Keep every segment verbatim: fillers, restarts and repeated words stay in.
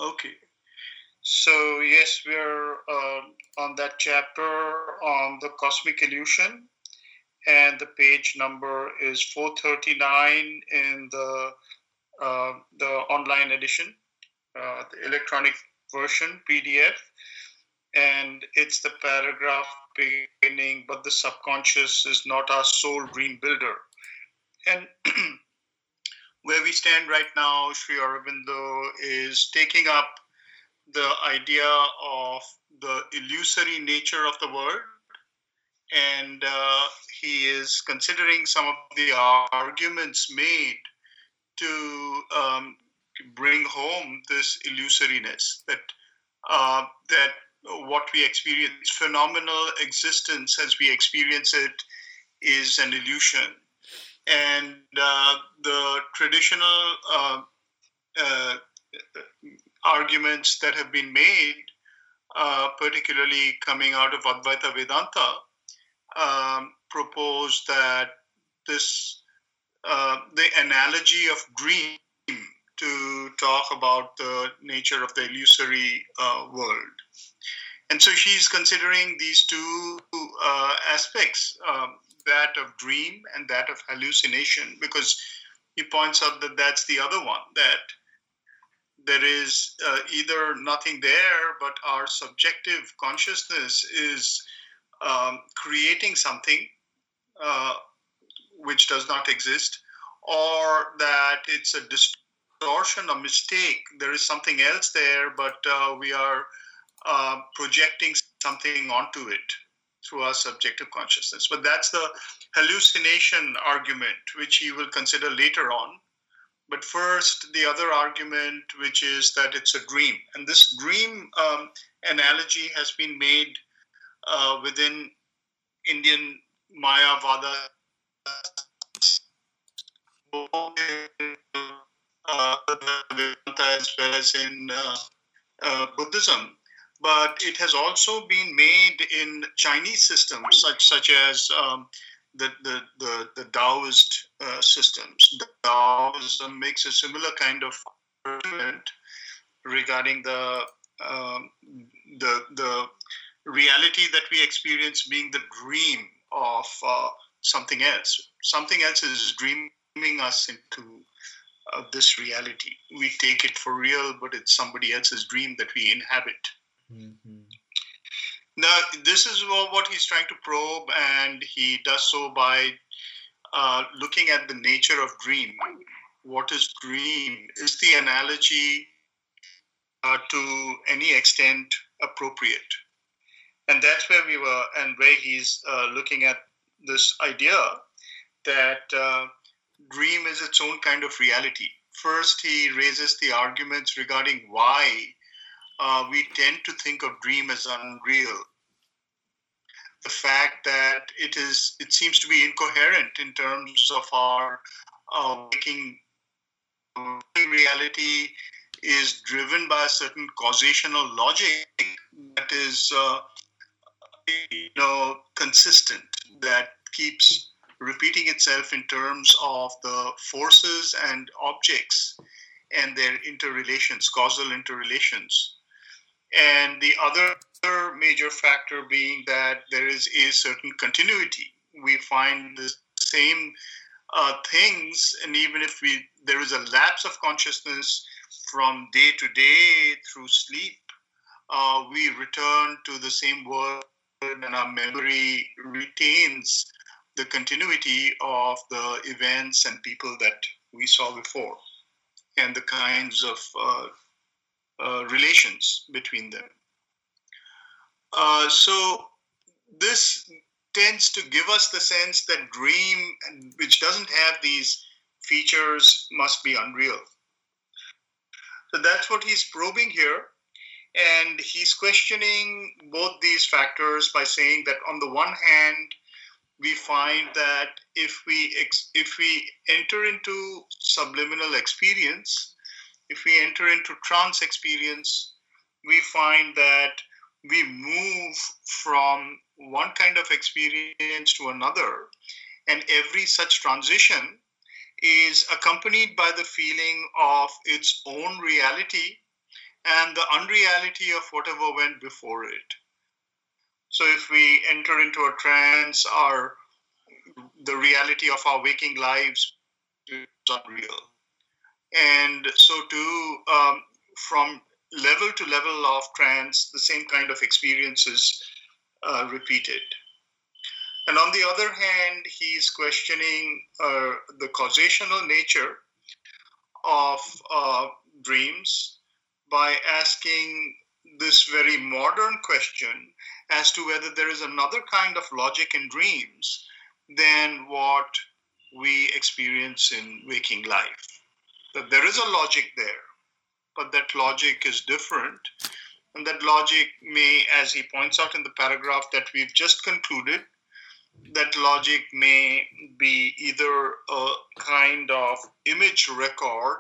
Okay. So, yes, we're uh, on that chapter on the cosmic illusion, and the page number is four thirty-nine in the uh, the online edition, uh, the electronic version, P D F, and it's the paragraph beginning, but the subconscious is not our sole dream builder. And where we stand right now, Sri Aurobindo is taking up the idea of the illusory nature of the world, and uh, he is considering some of the arguments made to um, bring home this illusoriness, that uh, that what we experience, phenomenal existence as we experience it, is an illusion, and uh, the traditional uh, uh, arguments that have been made, uh, particularly coming out of Advaita Vedanta, um, propose that this uh, the analogy of dream to talk about the nature of the illusory uh, world. And so she's considering these two uh, aspects, um, that of dream and that of hallucination, because he points out that that's the other one, that there is uh, either nothing there, but our subjective consciousness is um, creating something uh, which does not exist, or that it's a distortion, a mistake. There is something else there, but uh, we are uh, projecting something onto it through our subjective consciousness. But that's the hallucination argument, which he will consider later on. But first, the other argument, which is that it's a dream. And this dream um, analogy has been made uh, within Indian Mayavada, uh, as well as in uh, uh, Buddhism. But it has also been made in Chinese systems, such such as um, the, the the the Taoist uh, systems. Taoism makes a similar kind of argument regarding the um, the the reality that we experience being the dream of uh, something else. Something else is dreaming us into uh, this reality. We take it for real, but it's somebody else's dream that we inhabit. Mm-hmm. Now, this is what he's trying to probe, and he does so by uh, looking at the nature of dream. What is dream? Is the analogy uh, to any extent appropriate? And that's where we were, and where he's uh, looking at this idea that uh, dream is its own kind of reality. First, he raises the arguments regarding why uh, we tend to think of dream as unreal. The fact that it is, it seems to be incoherent in terms of our uh, waking reality is driven by a certain causational logic that is, uh, you know, consistent, that keeps repeating itself in terms of the forces and objects and their interrelations, causal interrelations. And the other major factor being that there is a certain continuity. We find the same uh, things, and even if we there is a lapse of consciousness from day to day through sleep, uh, we return to the same world, and our memory retains the continuity of the events and people that we saw before, and the kinds of uh, uh, relations between them. Uh, so this tends to give us the sense that dream, which doesn't have these features, must be unreal. So that's what he's probing here. And he's questioning both these factors by saying that on the one hand, we find that if we ex- if we enter into subliminal experience, if we enter into trance experience, we find that we move from one kind of experience to another, and every such transition is accompanied by the feeling of its own reality and the unreality of whatever went before it. So if we enter into a trance, our the reality of our waking lives is unreal. And so too, um, from level to level of trance, the same kind of experiences uh, repeated. And on the other hand, he's questioning uh, the causational nature of uh, dreams by asking this very modern question as to whether there is another kind of logic in dreams than what we experience in waking life. That there is a logic there, but that logic is different. And that logic may, as he points out in the paragraph that we've just concluded, that logic may be either a kind of image record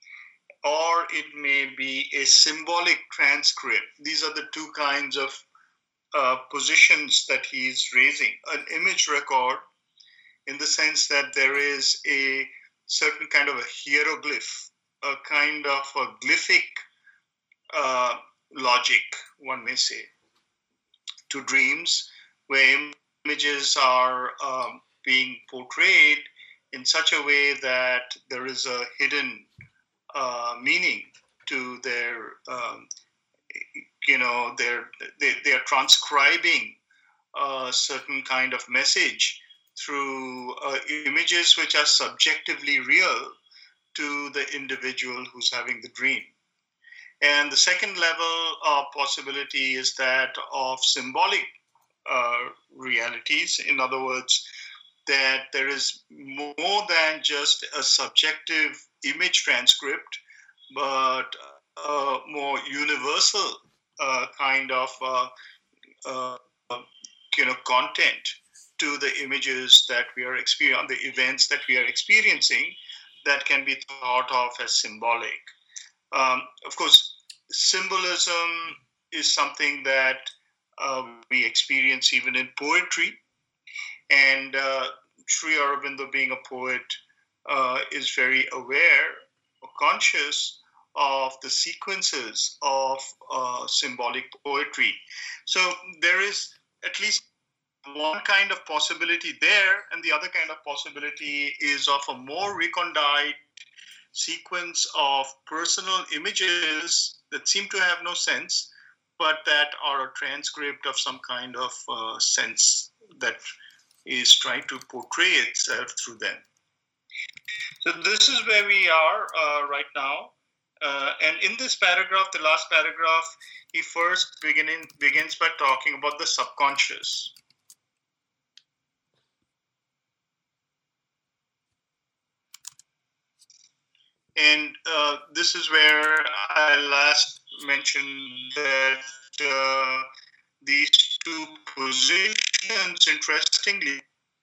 or it may be a symbolic transcript. These are the two kinds of uh, positions that he's raising. An image record, in the sense that there is a certain kind of a hieroglyph, a kind of a glyphic uh, logic, one may say, to dreams, where images are um, being portrayed in such a way that there is a hidden uh, meaning to their, um, you know, their, they, they are transcribing a certain kind of message through uh, images which are subjectively real to the individual who's having the dream. And the second level of possibility is that of symbolic uh, realities. In other words, that there is more than just a subjective image transcript, but a more universal uh, kind of uh, uh, you know content to the images that we are experiencing, the events that we are experiencing, that can be thought of as symbolic. Um, of course, symbolism is something that uh, we experience even in poetry. And uh, Sri Aurobindo, being a poet, uh, is very aware or conscious of the sequences of uh, symbolic poetry. So there is at least one kind of possibility there, and the other kind of possibility is of a more recondite sequence of personal images that seem to have no sense, but that are a transcript of some kind of uh, sense that is trying to portray itself through them. So this is where we are uh, right now. Uh, and in this paragraph, the last paragraph, he first beginning, begins by talking about the subconscious. And uh, this is where I last mentioned that uh, these two positions, interestingly,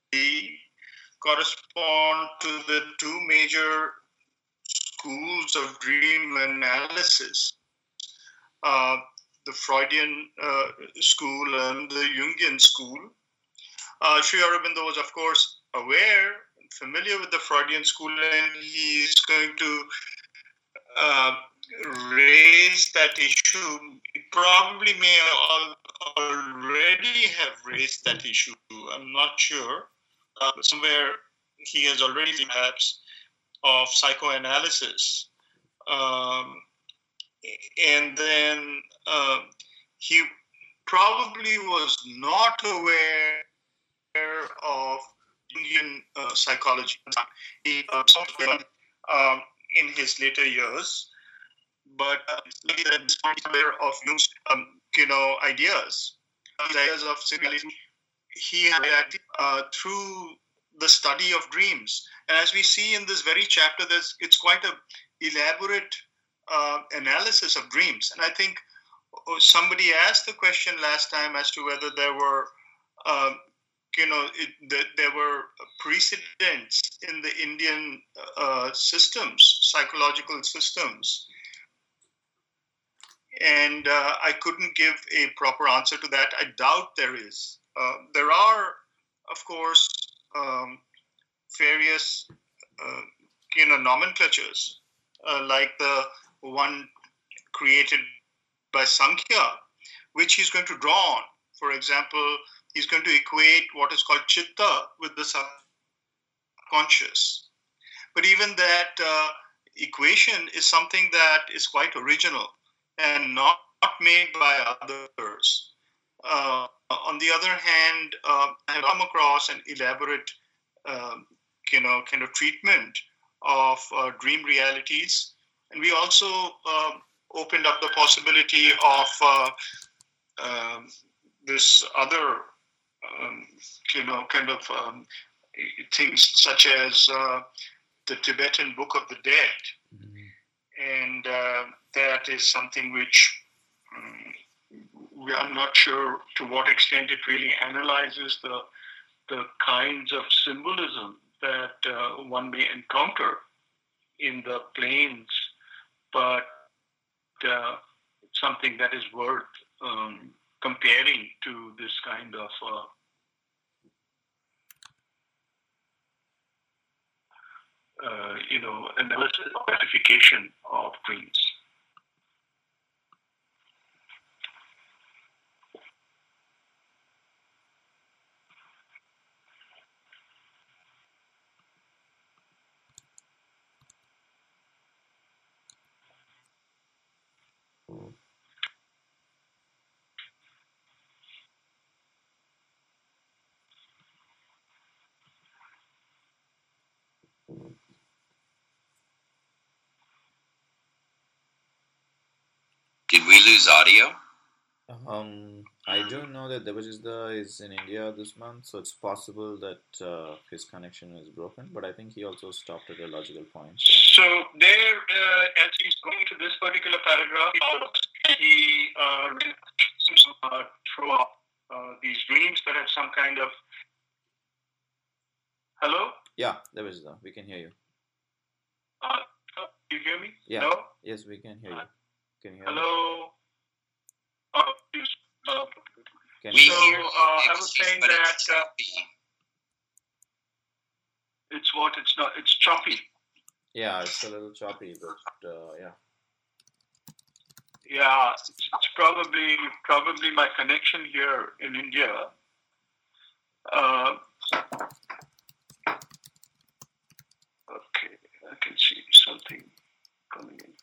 correspond to the two major schools of dream analysis, uh, the Freudian uh, school and the Jungian school. Uh, Sri Aurobindo was, of course, aware and familiar with the Freudian school, and he is going to uh, raise that issue. He probably may already have raised that issue. I'm not sure. Uh, somewhere he has already perhaps of psychoanalysis. Um, and then uh, he probably was not aware of Jungian uh, psychology. He uh, um, in his later years, but uh, he's aware of Jung's um, you know ideas, ideas of similarity. He had uh, through the study of dreams, and as we see in this very chapter, there's it's quite a elaborate uh, analysis of dreams. And I think somebody asked the question last time as to whether there were um, you know, it, the, there were precedents in the Indian uh, systems, psychological systems. And uh, I couldn't give a proper answer to that. I doubt there is. Uh, there are, of course, um, various, uh, you know, nomenclatures, uh, like the one created by Sankhya, which he's going to draw on. For example, he's going to equate what is called chitta with the subconscious. But even that uh, equation is something that is quite original and not, not made by others. Uh, on the other hand, uh, I have come across an elaborate, uh, you know, kind of treatment of uh, dream realities, and we also uh, opened up the possibility of uh, um, this other, um, you know, kind of um, things such as uh, the Tibetan Book of the Dead, mm-hmm. and uh, that is something which um, we are not sure to what extent it really analyzes the the kinds of symbolism that uh, one may encounter in the planes, but uh, it's something that is worth um, comparing to this kind of uh, uh, you know, analysis or classification of dreams. Did we lose audio? Um, I do know that Devajitda is in India this month, so it's possible that uh, his connection is broken, but I think he also stopped at a logical point. So, so there, uh, as he's going to this particular paragraph, he uh, uh, throw up uh, these dreams that have some kind of... Hello? Yeah, Devajitda, we can hear you. Uh, uh, you hear me? Yeah. No? Yes, we can hear you. Can you hear Hello? me? Uh, uh, can we so, hear, uh, I was saying that uh, it's what? It's not. It's choppy. Yeah, it's a little choppy, but uh, yeah. Yeah, it's, it's probably probably my connection here in India. Uh, okay, I can see something coming in.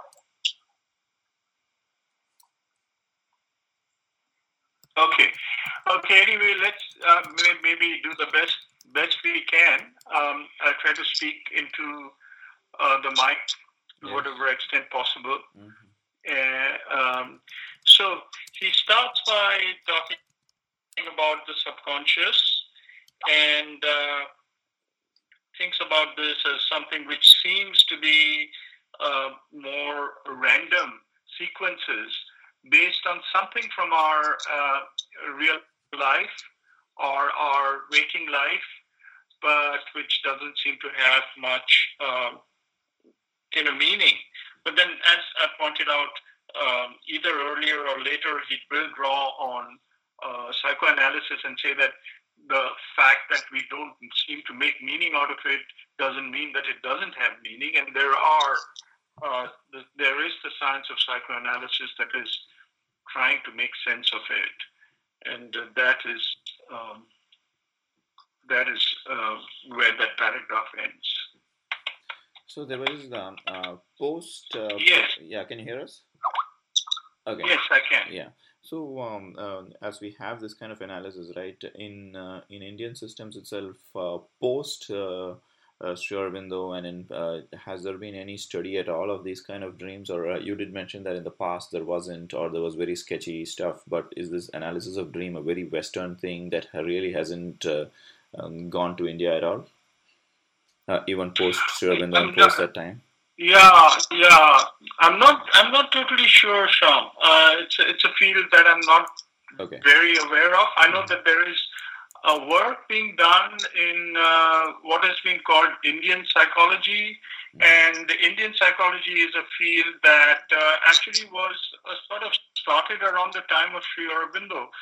Okay. Okay. Anyway, let's uh, may- maybe do the best best we can. Um, I'll try to speak into uh, the mic to yes. whatever extent possible. Mm-hmm. Uh, um, so he starts by talking about the subconscious and uh, thinks about this as something which seems to be uh, more random sequences based on something from our uh, real life or our waking life, but which doesn't seem to have much uh, kind of meaning. But then, as I pointed out, um, either earlier or later, he will draw on uh, psychoanalysis and say that the fact that we don't seem to make meaning out of it doesn't mean that it doesn't have meaning. And there are, uh, the, there is the science of psychoanalysis that is trying to make sense of it, and uh, that is um, that is uh, where that paragraph ends. So there was the uh, post. Uh, yes. Yeah. Can you hear us? Okay. Yes, I can. Yeah. So um, uh, as we have this kind of analysis, right, in uh, in Indian systems itself, uh, post. Uh, Uh, Sri Aurobindo, and in, uh, has there been any study at all of these kind of dreams? Or uh, you did mention that in the past there wasn't, or there was very sketchy stuff. But is this analysis of dream a very Western thing that really hasn't uh, um, gone to India at all, uh, even post Sri Aurobindo and post that time? Yeah, yeah. I'm not. I'm not totally sure, Sham. Uh, it's a, it's a field that I'm not okay. very aware of. I know mm-hmm. that there is Uh, work being done in uh, what has been called Indian psychology, and Indian psychology is a field that uh, actually was uh, sort of started around the time of Sri Aurobindo.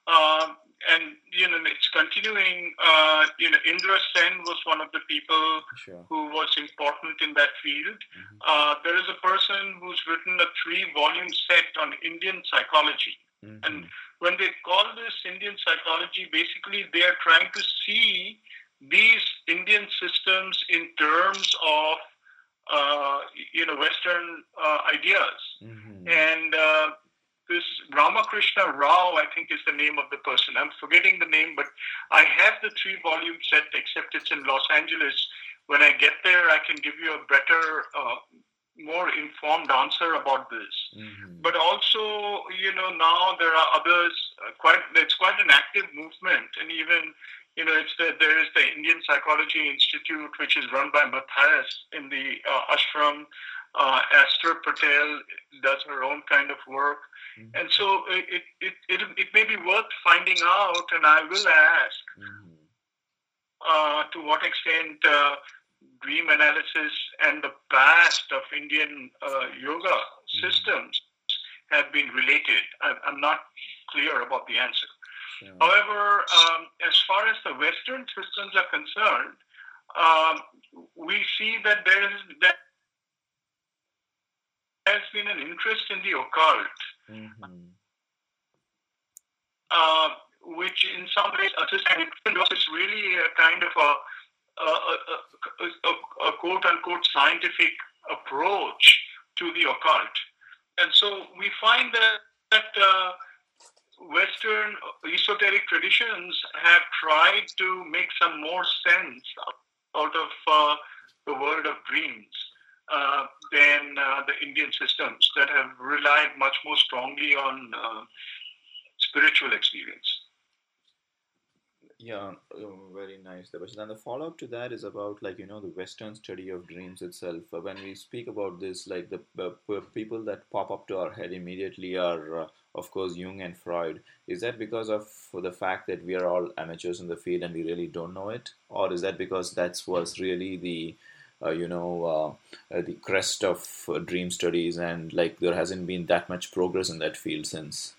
Um, and, you know, it's continuing. Uh, you know, Indra Sen was one of the people Sure. who was important in that field. Mm-hmm. Uh, there is a person who's written a three-volume set on Indian psychology. Mm-hmm. And when they call this Indian psychology, basically they are trying to see these Indian systems in terms of, uh, you know, Western uh, ideas. Mm-hmm. And uh, this Ramakrishna Rao, I think is the name of the person. I'm forgetting the name, but I have the three-volume set, except it's in Los Angeles. When I get there, I can give you a better, uh, more informed answer about this. Mm-hmm. But also, you know, now there are others. Uh, quite, it's quite an active movement, and even, you know, it's the, there is the Indian Psychology Institute, which is run by Matthias in the uh, ashram. Uh, Esther Patel does her own kind of work. Mm-hmm. And so it, it, it, it may be worth finding out, and I will ask, mm-hmm. uh, to what extent uh, dream analysis and the past of Indian uh, yoga mm-hmm. systems have been related. I, I'm not clear about the answer. Sure. However, um, as far as the Western systems are concerned, um, we see that there is that has been an interest in the occult, mm-hmm. uh, which in some ways is really a kind of a, a, a, a, a quote-unquote scientific approach to the occult. And so we find that, that uh, Western esoteric traditions have tried to make some more sense out of uh, the world of dreams. Uh, than uh, the Indian systems that have relied much more strongly on uh, spiritual experience. Yeah, uh, very nice. And the follow-up to that is about, like, you know, the Western study of dreams itself. Uh, when we speak about this, like, the uh, people that pop up to our head immediately are, uh, of course, Jung and Freud. Is that because of the fact that we are all amateurs in the field and we really don't know it? Or is that because that was really the Uh, you know, uh, uh, the crest of uh, dream studies, and like there hasn't been that much progress in that field since?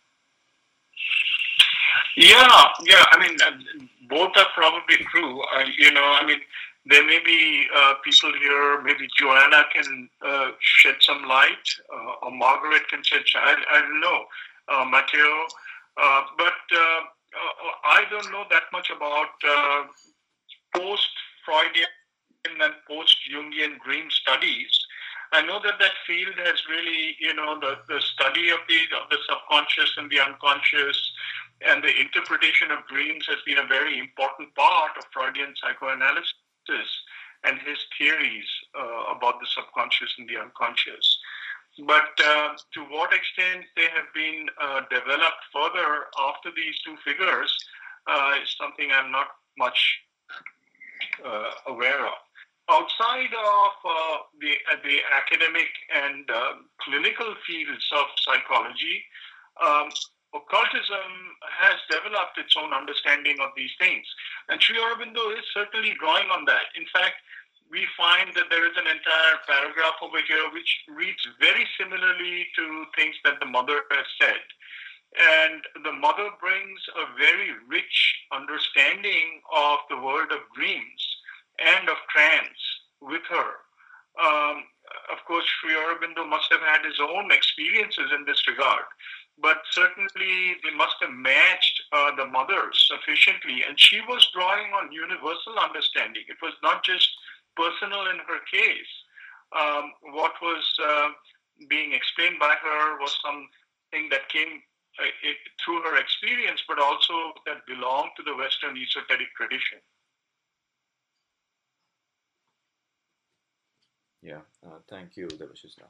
Yeah, yeah. I mean, uh, both are probably true. Uh, you know, I mean, there may be uh, people here. Maybe Joanna can uh, shed some light, uh, or Margaret can shed. I, I don't know, uh, Matteo, uh, but uh, I don't know that much about uh, post-Freudian and post-Jungian dream studies. I know that that field has really, you know, the, the study of the of the subconscious and the unconscious and the interpretation of dreams has been a very important part of Freudian psychoanalysis and his theories uh, about the subconscious and the unconscious. But uh, to what extent they have been uh, developed further after these two figures uh, is something I'm not much uh, aware of. Outside of uh, the uh, the academic and uh, clinical fields of psychology, um, occultism has developed its own understanding of these things. And Sri Aurobindo is certainly drawing on that. In fact, we find that there is an entire paragraph over here which reads very similarly to things that the mother has said. And the mother brings a very rich understanding of the world of dreams and of trance with her. Um, of course, Sri Aurobindo must have had his own experiences in this regard, but certainly they must have matched uh, the mother sufficiently, and she was drawing on universal understanding. It was not just personal in her case. Um, what was uh, being explained by her was something that came uh, it, through her experience, but also that belonged to the Western esoteric tradition. Yeah, uh, thank you, Debashis.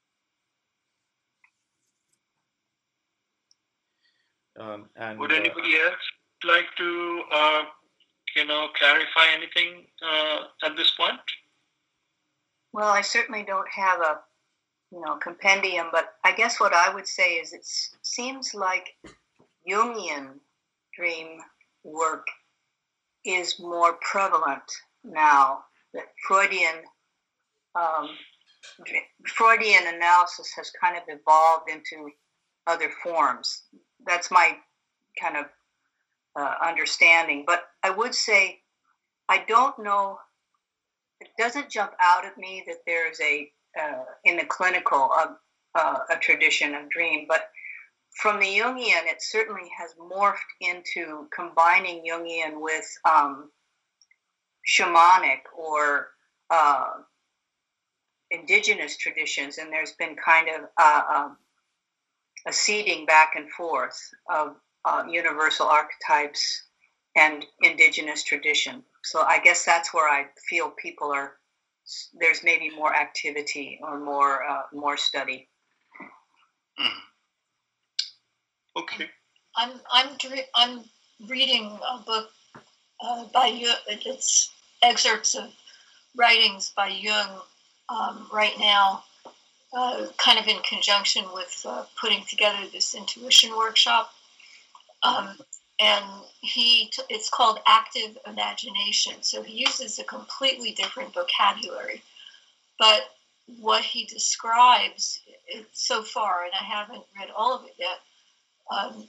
Um, and would anybody uh, else like to, uh, you know, clarify anything uh, at this point? Well, I certainly don't have a, you know, compendium, but I guess what I would say is it seems like Jungian dream work is more prevalent now. That Freudian Um, Freudian analysis has kind of evolved into other forms. That's my kind of uh, understanding. But I would say I don't know. It doesn't jump out at me that there's a uh, in the clinical uh, uh, a tradition of dream, but from the Jungian, it certainly has morphed into combining Jungian with um, shamanic or uh, indigenous traditions, and there's been kind of uh, um, a seeding back and forth of uh, universal archetypes and indigenous tradition. So I guess that's where I feel people are. There's maybe more activity or more uh, more study. Mm. Okay. I'm I'm I'm reading a book uh, by Jung. It's excerpts of writings by Jung um, right now, uh, kind of in conjunction with uh, putting together this intuition workshop. Um, and he t- it's called Active Imagination. So he uses a completely different vocabulary, but what he describes it, so far, and I haven't read all of it yet, um,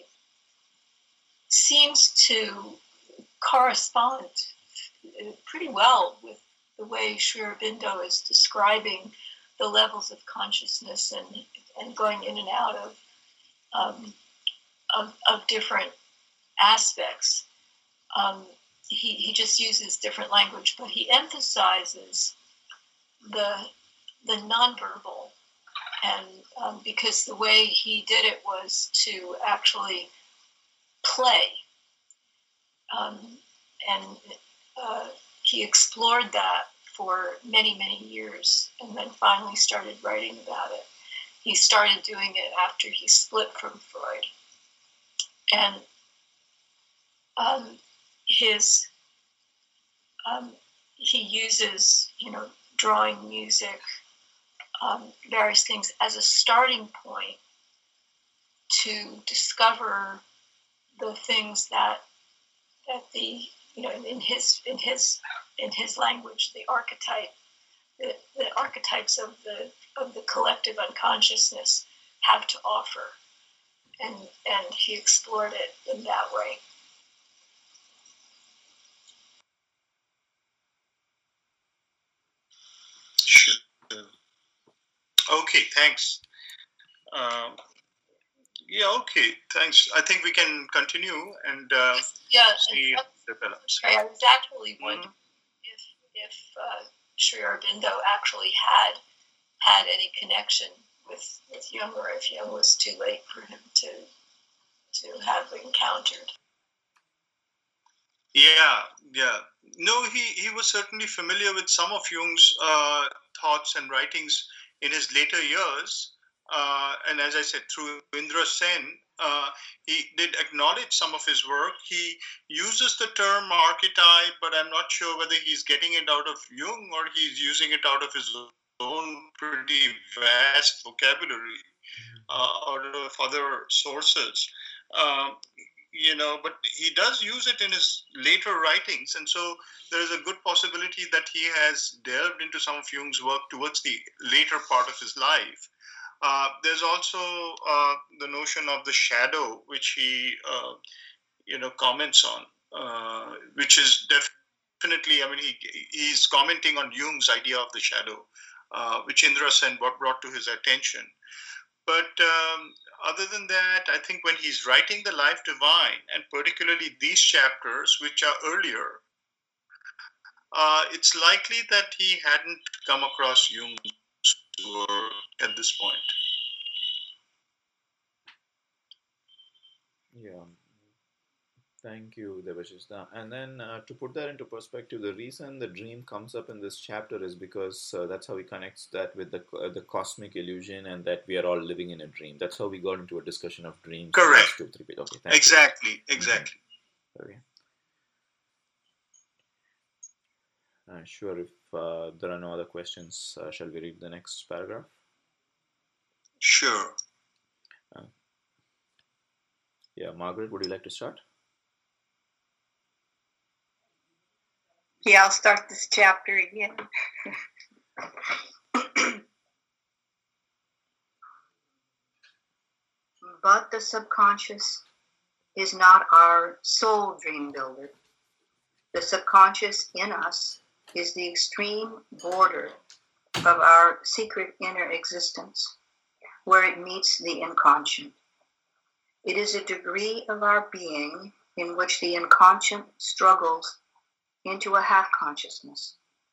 seems to correspond pretty well with the way Sri Aurobindo is describing the levels of consciousness and and going in and out of um, of, of different aspects. Um, he he just uses different language, but he emphasizes the the nonverbal, and um, because the way he did it was to actually play, um, and uh, he explored that for many, many years, and then finally started writing about it. He started doing it after he split from Freud, and um, his um, he uses, you know, drawing, music, um, various things as a starting point to discover the things that that the you know in his in his in his language, the archetype the, the archetypes of the of the collective unconsciousness have to offer, and and he explored it in that way. Sure. Okay, thanks. Um, yeah, okay, thanks. I think we can continue and uh, yeah, see and how it develops. I was actually wondering mm-hmm. if if uh, Sri Aurobindo actually had had any connection with, with Jung, or if Jung was too late for him to to have encountered. Yeah, yeah. No, he, he was certainly familiar with some of Jung's uh, thoughts and writings in his later years. Uh, and as I said, through Indra Sen, uh, he did acknowledge some of his work. He uses the term archetype, but I'm not sure whether he's getting it out of Jung or he's using it out of his own pretty vast vocabulary uh, out of other sources. Um, you know, but he does use it in his later writings. And so there is a good possibility that he has delved into some of Jung's work towards the later part of his life. Uh, there's also uh, the notion of the shadow, which he, uh, you know, comments on, uh, which is definitely, I mean, he he's commenting on Jung's idea of the shadow, uh, which Indra Sen brought to his attention. But um, other than that, I think when he's writing The Life Divine, and particularly these chapters, which are earlier, uh, it's likely that he hadn't come across Jung's work at this point. Yeah. Thank you, Debashis. And then uh, to put that into perspective, the reason the dream comes up in this chapter is because uh, that's how he connects that with the uh, the cosmic illusion and that we are all living in a dream. That's how we got into a discussion of dreams. Correct. Two, three, okay, thank exactly. You. Exactly. Mm-hmm. Okay. Uh, sure. If uh, there are no other questions, uh, shall we read the next paragraph? Sure. Uh, yeah, Margaret, would you like to start? Yeah, I'll start this chapter again. But the subconscious is not our sole dream builder. The subconscious in us is the extreme border of our secret inner existence, where it meets the inconscient. It is a degree of our being in which the inconscient struggles into a half-consciousness.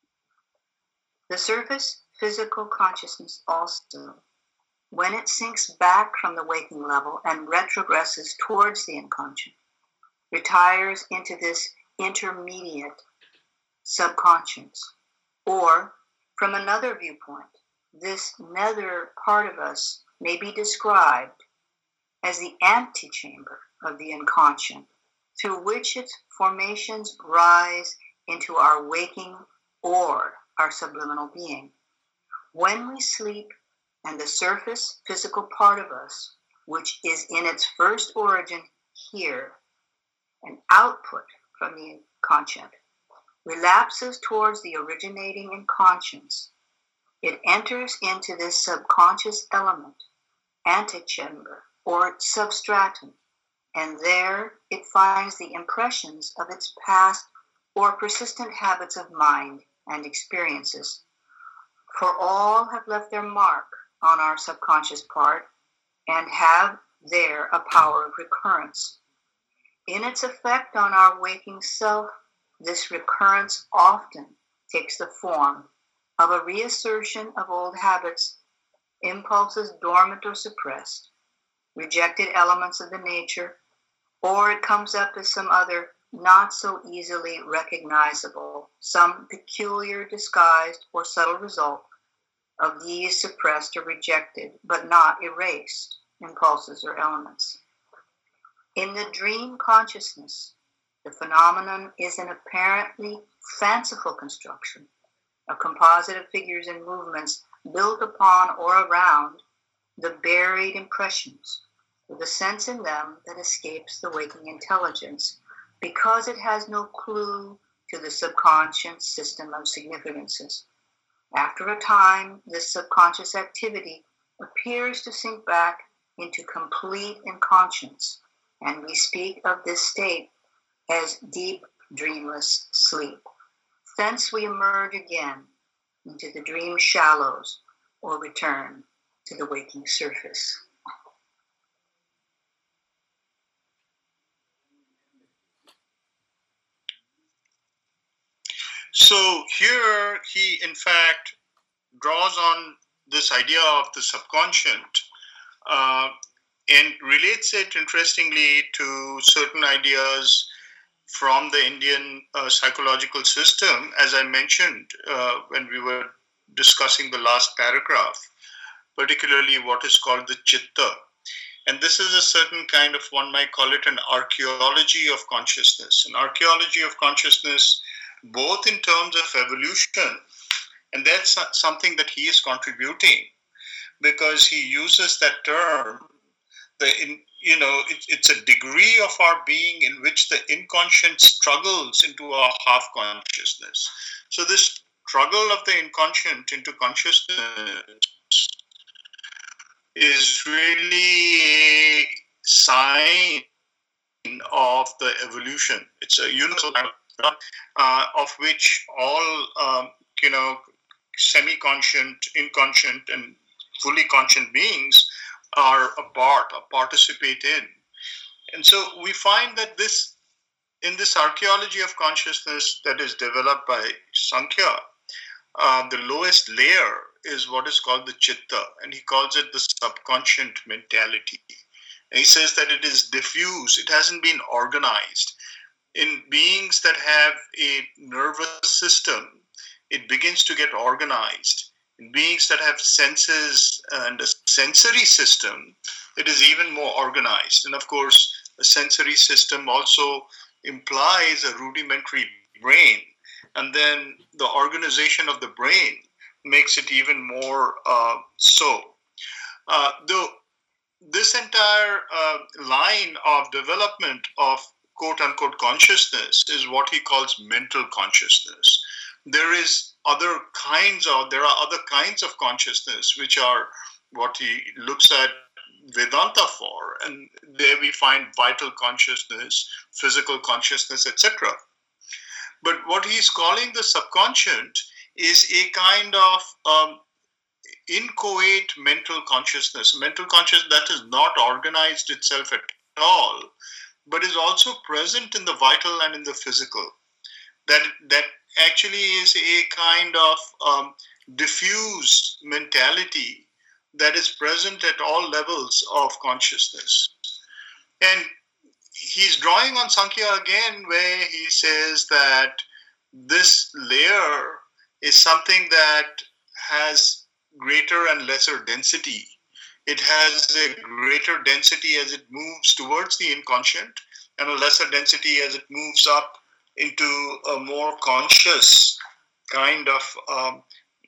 The surface physical consciousness also, when it sinks back from the waking level and retrogresses towards the inconscient, retires into this intermediate subconscious. Or, from another viewpoint, this nether part of us may be described as the antechamber of the inconscient, through which its formations rise into our waking or our subliminal being. When we sleep, and the surface physical part of us, which is in its first origin here, an output from the inconscient, relapses towards the originating inconscience, it enters into this subconscious element, antechamber, or substratum, and there it finds the impressions of its past or persistent habits of mind and experiences. For all have left their mark on our subconscious part and have there a power of recurrence. In its effect on our waking self, this recurrence often takes the form of a reassertion of old habits, impulses dormant or suppressed, rejected elements of the nature, or it comes up as some other not so easily recognizable, some peculiar, disguised, or subtle result of these suppressed or rejected, but not erased, impulses or elements. In the dream consciousness, the phenomenon is an apparently fanciful construction, a composite of figures and movements built upon or around the buried impressions, with a sense in them that escapes the waking intelligence, because it has no clue to the subconscious system of significances. After a time, this subconscious activity appears to sink back into complete inconscience, and we speak of this state as deep, dreamless sleep. Thence we emerge again into the dream shallows or return to the waking surface. So here he, in fact, draws on this idea of the subconscient uh, and relates it, interestingly, to certain ideas from the Indian uh, psychological system, as I mentioned uh, when we were discussing the last paragraph, particularly what is called the chitta. And this is a certain kind of, one might call it an archaeology of consciousness, an archaeology of consciousness, both in terms of evolution, and that's something that he is contributing, because he uses that term, the in, you know, it, it's a degree of our being in which the inconscient struggles into our half consciousness. So this struggle of the inconscient into consciousness is really a sign of the evolution. It's a universal uh, of which all um, you know semi-conscient, inconscient, and fully conscient beings are a part, or participate in. And so we find that this, in this archaeology of consciousness that is developed by Sankhya, uh, the lowest layer is what is called the chitta, and he calls it the subconscient mentality. And he says that it is diffuse, it hasn't been organized. In beings that have a nervous system, it begins to get organized. In beings that have senses and a sensory system, it is even more organized. And of course, a sensory system also implies a rudimentary brain. And then the organization of the brain makes it even more uh, so. Uh, though this entire uh, line of development of quote-unquote consciousness is what he calls mental consciousness. There is other kinds of, there are other kinds of consciousness, which are what he looks at Vedanta for. And there we find vital consciousness, physical consciousness, et cetera. But what he's calling the subconscient is a kind of um, inchoate mental consciousness, mental consciousness that is not organized itself at all, but is also present in the vital and in the physical. That that actually is a kind of um, diffuse mentality that is present at all levels of consciousness. And he's drawing on Sankhya again, where he says that this layer is something that has greater and lesser density. It has a greater density as it moves towards the inconscient, and a lesser density as it moves up into a more conscious kind of um,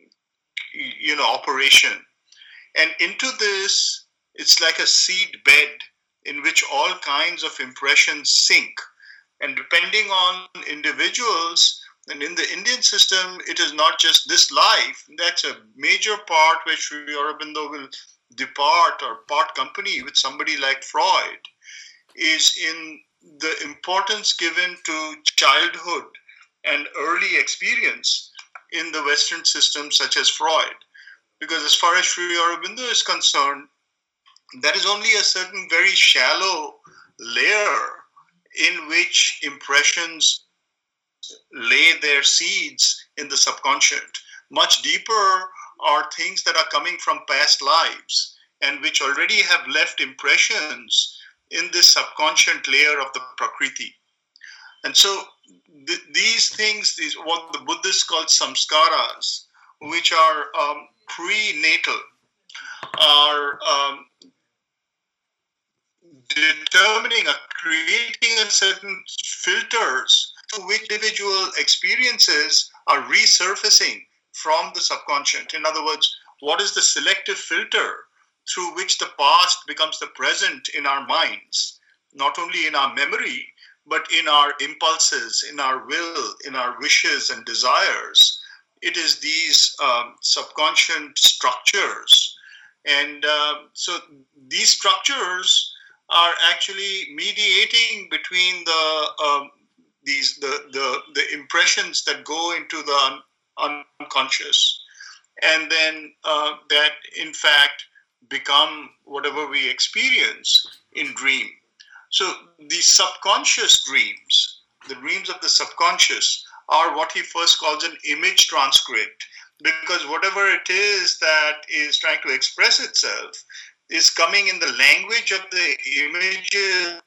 you know operation. And into this, it's like a seed bed in which all kinds of impressions sink. And depending on individuals, and in the Indian system, it is not just this life. That's a major part where Sri Aurobindo will depart or part company with somebody like Freud, is in the importance given to childhood and early experience in the Western system, such as Freud. Because as far as Sri Aurobindo is concerned, that is only a certain very shallow layer in which impressions lay their seeds in the subconscient. Much deeper are things that are coming from past lives and which already have left impressions in this subconscient layer of the Prakriti. And so th- these things is what the Buddhists call samskaras, which are um, prenatal, are um, determining, uh, creating a certain filters to which individual experiences are resurfacing from the subconscient. In other words, what is the selective filter through which the past becomes the present in our minds, not only in our memory, but in our impulses, in our will, in our wishes and desires. It is these um, subconscient structures. And uh, so these structures are actually mediating between the um, these the, the the impressions that go into the un- unconscious, and then uh, that in fact become whatever we experience in dream. So the subconscious dreams, the dreams of the subconscious, are what he first calls an image transcript, because whatever it is that is trying to express itself is coming in the language of the images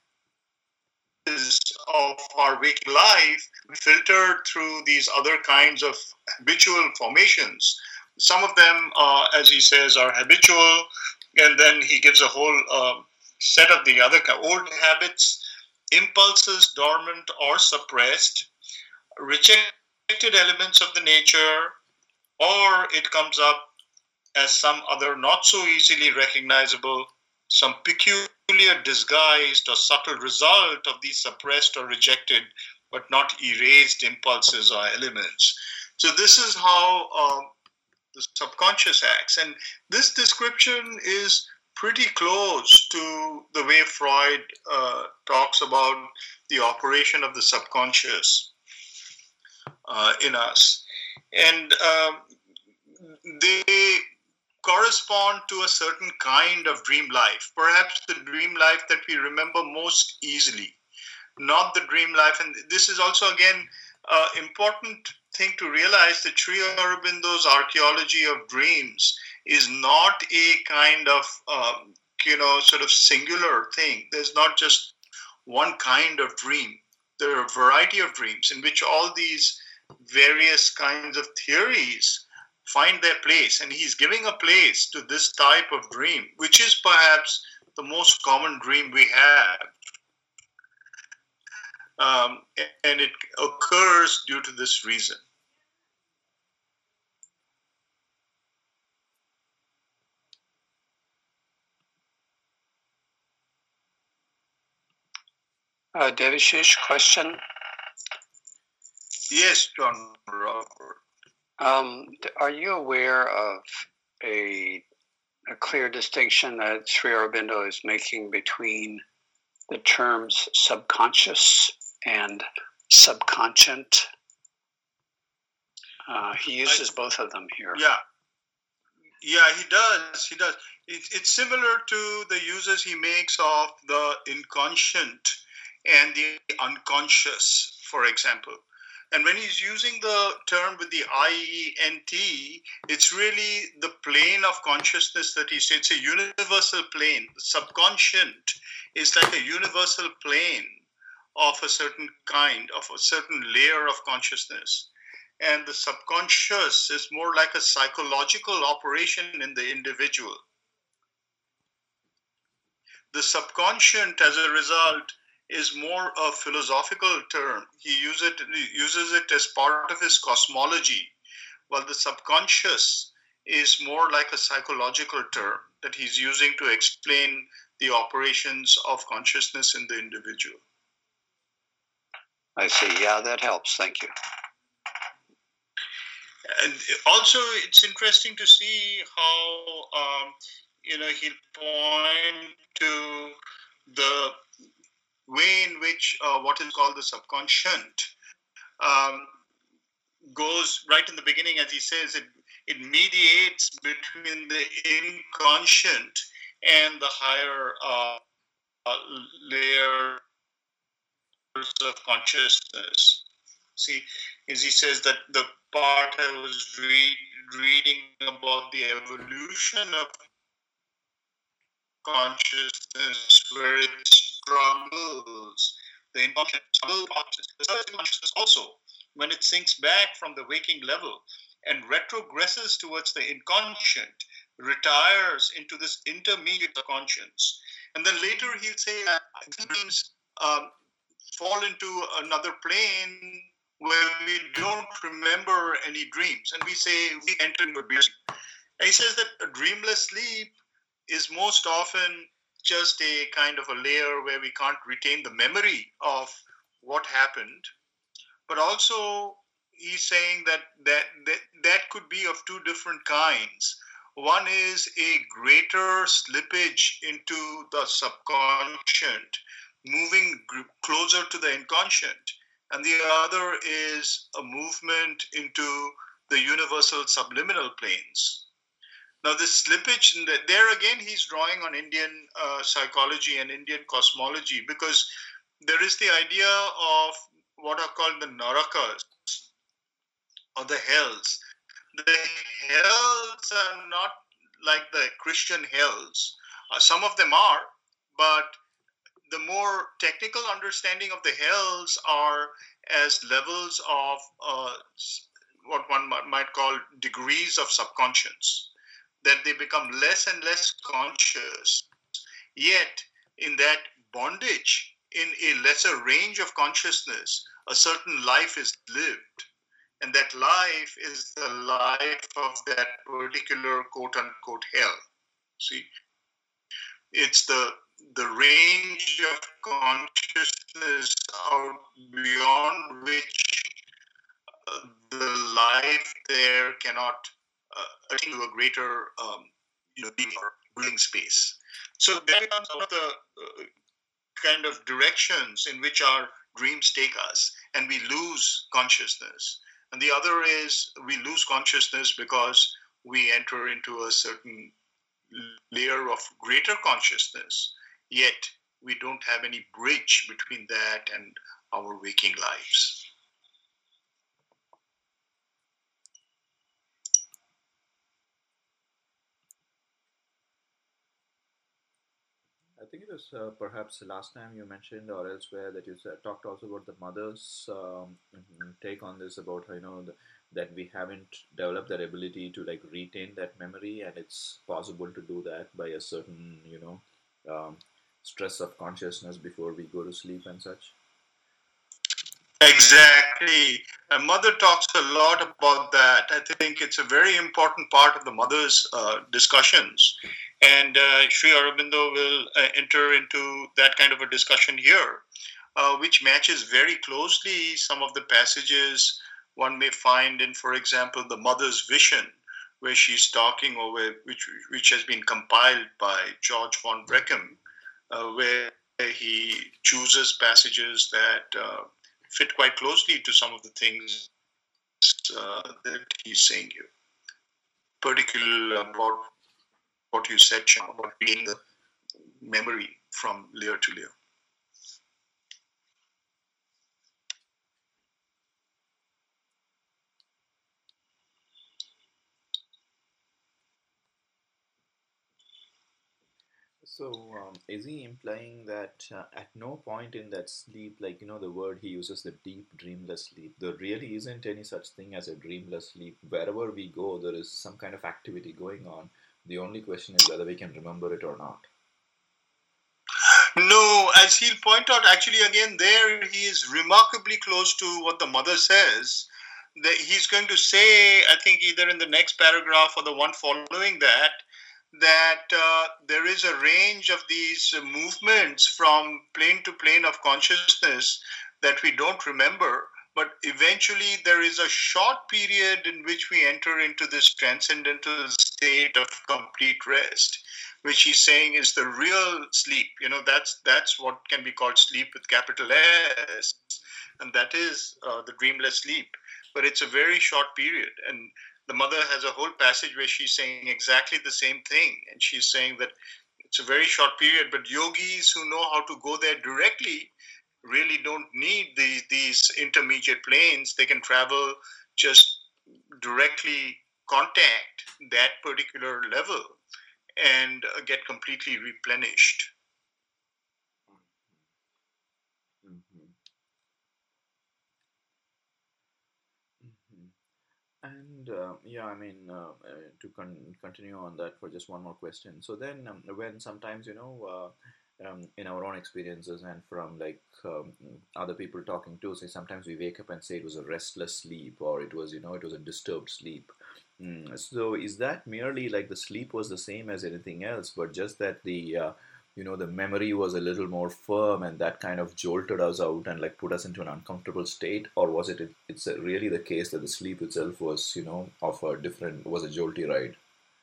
of our waking life, filtered through these other kinds of habitual formations. Some of them, uh, as he says, are habitual, and then he gives a whole uh, set of the other old habits, impulses dormant or suppressed, rejected elements of the nature, or it comes up as some other not so easily recognizable, some peculiar disguised or subtle result of these suppressed or rejected but not erased impulses or elements. So this is how uh, the subconscious acts. And this description is pretty close to the way Freud uh, talks about the operation of the subconscious uh, in us. And uh, they correspond to a certain kind of dream life, perhaps the dream life that we remember most easily, not the dream life. And this is also, again, uh, important thing to realize that Sri Aurobindo's archaeology of dreams is not a kind of, um, you know, sort of singular thing. There's not just one kind of dream. There are a variety of dreams in which all these various kinds of theories find their place, and he's giving a place to this type of dream, which is perhaps the most common dream we have. Um, and it occurs due to this reason. Uh, Devashish, question? Yes, John Robert. Um, are you aware of a a clear distinction that Sri Aurobindo is making between the terms subconscious and subconscient. Uh, he uses I, both of them here. Yeah. Yeah, he does. He does. It, it's similar to the uses he makes of the inconscient and the unconscious, for example. And when he's using the term with the I E N T, it's really the plane of consciousness that he says. It's a universal plane. The subconscient is like a universal plane of a certain kind, of a certain layer of consciousness. And the subconscious is more like a psychological operation in the individual. The subconscient, as a result, is more a philosophical term. He uses it, he uses it as part of his cosmology, while the subconscious is more like a psychological term that he's using to explain the operations of consciousness in the individual. I see. Yeah, that helps. Thank you. And also, it's interesting to see how, um, you know, he'll point to the way in which uh, what is called the subconscient um, goes right in the beginning, as he says, it, it mediates between the inconscient and the higher uh, uh, layers of consciousness. See, as he says that the part I was re- reading about the evolution of consciousness, where it struggles, the inconscient struggles consciousness, the certain consciousness also, when it sinks back from the waking level and retrogresses towards the inconscient, retires into this intermediate conscience. And then later he'll say that dreams um, fall into another plane where we don't remember any dreams, and we say we enter into a dream. And he says that a dreamless sleep is most often just a kind of a layer where we can't retain the memory of what happened. But also, he's saying that that, that that could be of two different kinds. One is a greater slippage into the subconscient, moving closer to the inconscient. And the other is a movement into the universal subliminal planes. Now, this slippage, there again, he's drawing on Indian uh, psychology and Indian cosmology, because there is the idea of what are called the narakas, or the hells. The hells are not like the Christian hells. Uh, some of them are, but the more technical understanding of the hells are as levels of uh, what one might call degrees of subconscious, that they become less and less conscious. Yet, in that bondage, in a lesser range of consciousness, a certain life is lived. And that life is the life of that particular quote-unquote hell. See, it's the the range of consciousness out beyond which uh, the life there cannot uh, attain to a greater um, you know, being or breathing space. So that becomes one of the uh, kind of directions in which our dreams take us, and we lose consciousness. And the other is we lose consciousness because we enter into a certain layer of greater consciousness, yet we don't have any bridge between that and our waking lives. I think it was uh, perhaps last time you mentioned or elsewhere that you said, talked also about the mother's um, take on this, about how, you know, the, that we haven't developed that ability to like retain that memory, and it's possible to do that by a certain, you know, um, stress of consciousness before we go to sleep and such. Exactly. A mother talks a lot about that. I think it's a very important part of the mother's uh, discussions. And uh, Sri Aurobindo will uh, enter into that kind of a discussion here, uh, which matches very closely some of the passages one may find in, for example, the mother's vision, where she's talking, or where, which which has been compiled by George von Breckham, uh, where he chooses passages that uh, fit quite closely to some of the things uh, that he's saying here. Particularly about what you said, Sean, about being the memory from layer to layer. So, um, is he implying that uh, at no point in that sleep, like, you know, the word he uses, the deep, dreamless sleep, there really isn't any such thing as a dreamless sleep. Wherever we go, there is some kind of activity going on. The only question is whether we can remember it or not. No, as he'll point out, actually, again, there he is remarkably close to what the mother says. That he's going to say, I think, either in the next paragraph or the one following that, that uh, there is a range of these uh, movements from plane to plane of consciousness that we don't remember, but eventually there is a short period in which we enter into this transcendental state of complete rest, which he's saying is the real sleep. You know, that's that's what can be called sleep with capital S, and that is uh, the dreamless sleep. But it's a very short period, and the mother has a whole passage where she's saying exactly the same thing. And she's saying that it's a very short period, but yogis who know how to go there directly really don't need the, these intermediate planes. They can travel, just directly contact that particular level and uh, get completely replenished. And uh, yeah, I mean, uh, uh, to con- continue on that for just one more question. So then, um, when sometimes, you know, uh, um, in our own experiences and from like um, other people talking too, say sometimes we wake up and say it was a restless sleep, or it was, you know, it was a disturbed sleep. Mm, so is that merely like the sleep was the same as anything else, but just that the uh, you know, the memory was a little more firm and that kind of jolted us out and like put us into an uncomfortable state? Or was it, it it's really the case that the sleep itself was, you know, of a different, was a jolty ride?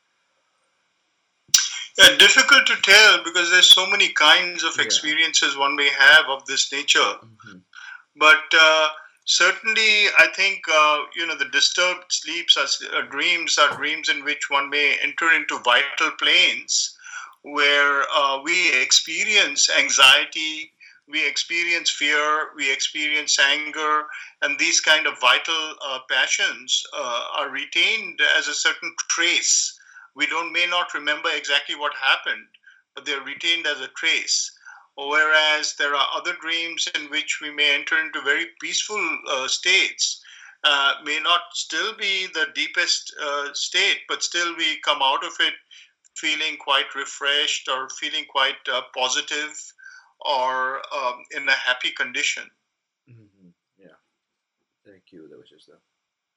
Yeah, difficult to tell because there's so many kinds of experiences yeah. one may have of this nature. Mm-hmm. But uh, certainly, I think, uh, you know, the disturbed sleeps are uh, dreams are dreams in which one may enter into vital planes where uh, we experience anxiety, we experience fear, we experience anger, and these kind of vital uh, passions uh, are retained as a certain trace. We don't may not remember exactly what happened, but they're retained as a trace. Whereas there are other dreams in which we may enter into very peaceful uh, states, uh, may not still be the deepest uh, state, but still we come out of it feeling quite refreshed or feeling quite uh, positive or um, in a happy condition. Mm-hmm. Yeah. Thank you. That was just that.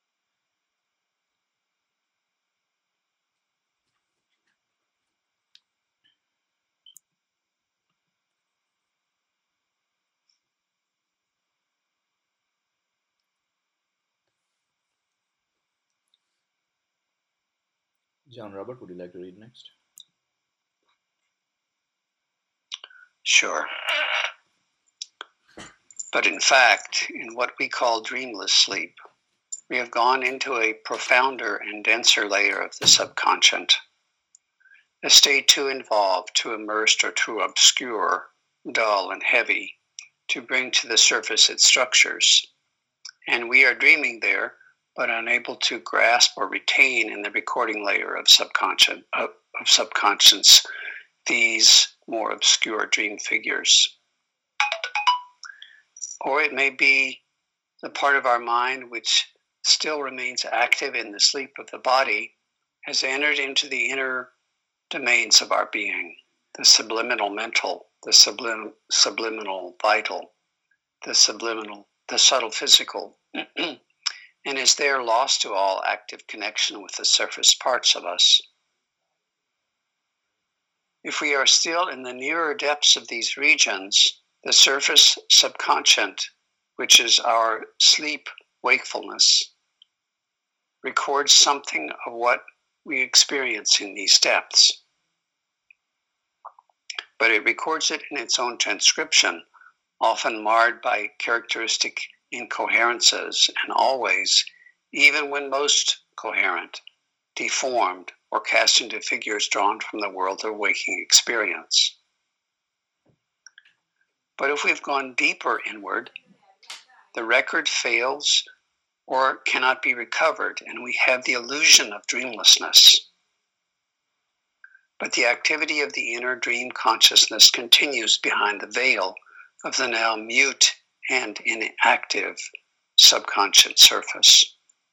John Robert, would you like to read next? Sure. But in fact, in what we call dreamless sleep, we have gone into a profounder and denser layer of the subconscious, a state too involved, too immersed, or too obscure, dull, and heavy to bring to the surface its structures. And we are dreaming there, but unable to grasp or retain in the recording layer of subconscious, of, of subconscious these more obscure dream figures. Or it may be the part of our mind which still remains active in the sleep of the body has entered into the inner domains of our being, the subliminal mental, the sublim, subliminal vital, the subliminal, the subtle physical, and is there lost to all active connection with the surface parts of us. If we are still in the nearer depths of these regions, the surface subconscious, which is our sleep wakefulness, records something of what we experience in these depths. But it records it in its own transcription, often marred by characteristic incoherences, and always, even when most coherent, deformed or cast into figures drawn from the world of waking experience. But if we've gone deeper inward, the record fails or cannot be recovered, and we have the illusion of dreamlessness. But the activity of the inner dream consciousness continues behind the veil of the now mute and inactive subconscious surface.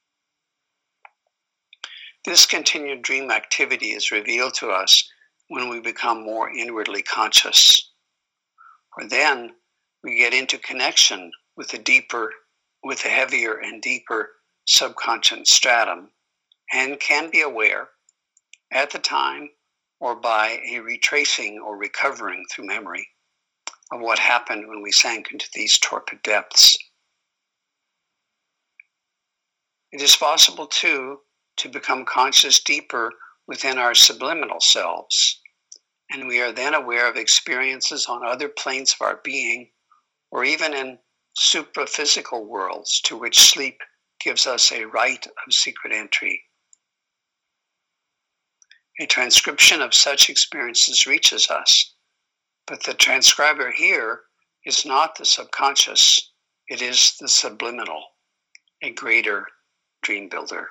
This continued dream activity is revealed to us when we become more inwardly conscious. For then we get into connection with the deeper, with the heavier and deeper subconscious stratum, and can be aware at the time or by a retracing or recovering through memory of what happened when we sank into these torpid depths. It is possible, too, to become conscious deeper within our subliminal selves, and we are then aware of experiences on other planes of our being, or even in supraphysical worlds to which sleep gives us a right of secret entry. A transcription of such experiences reaches us, but the transcriber here is not the subconscious, it is the subliminal, a greater dream builder.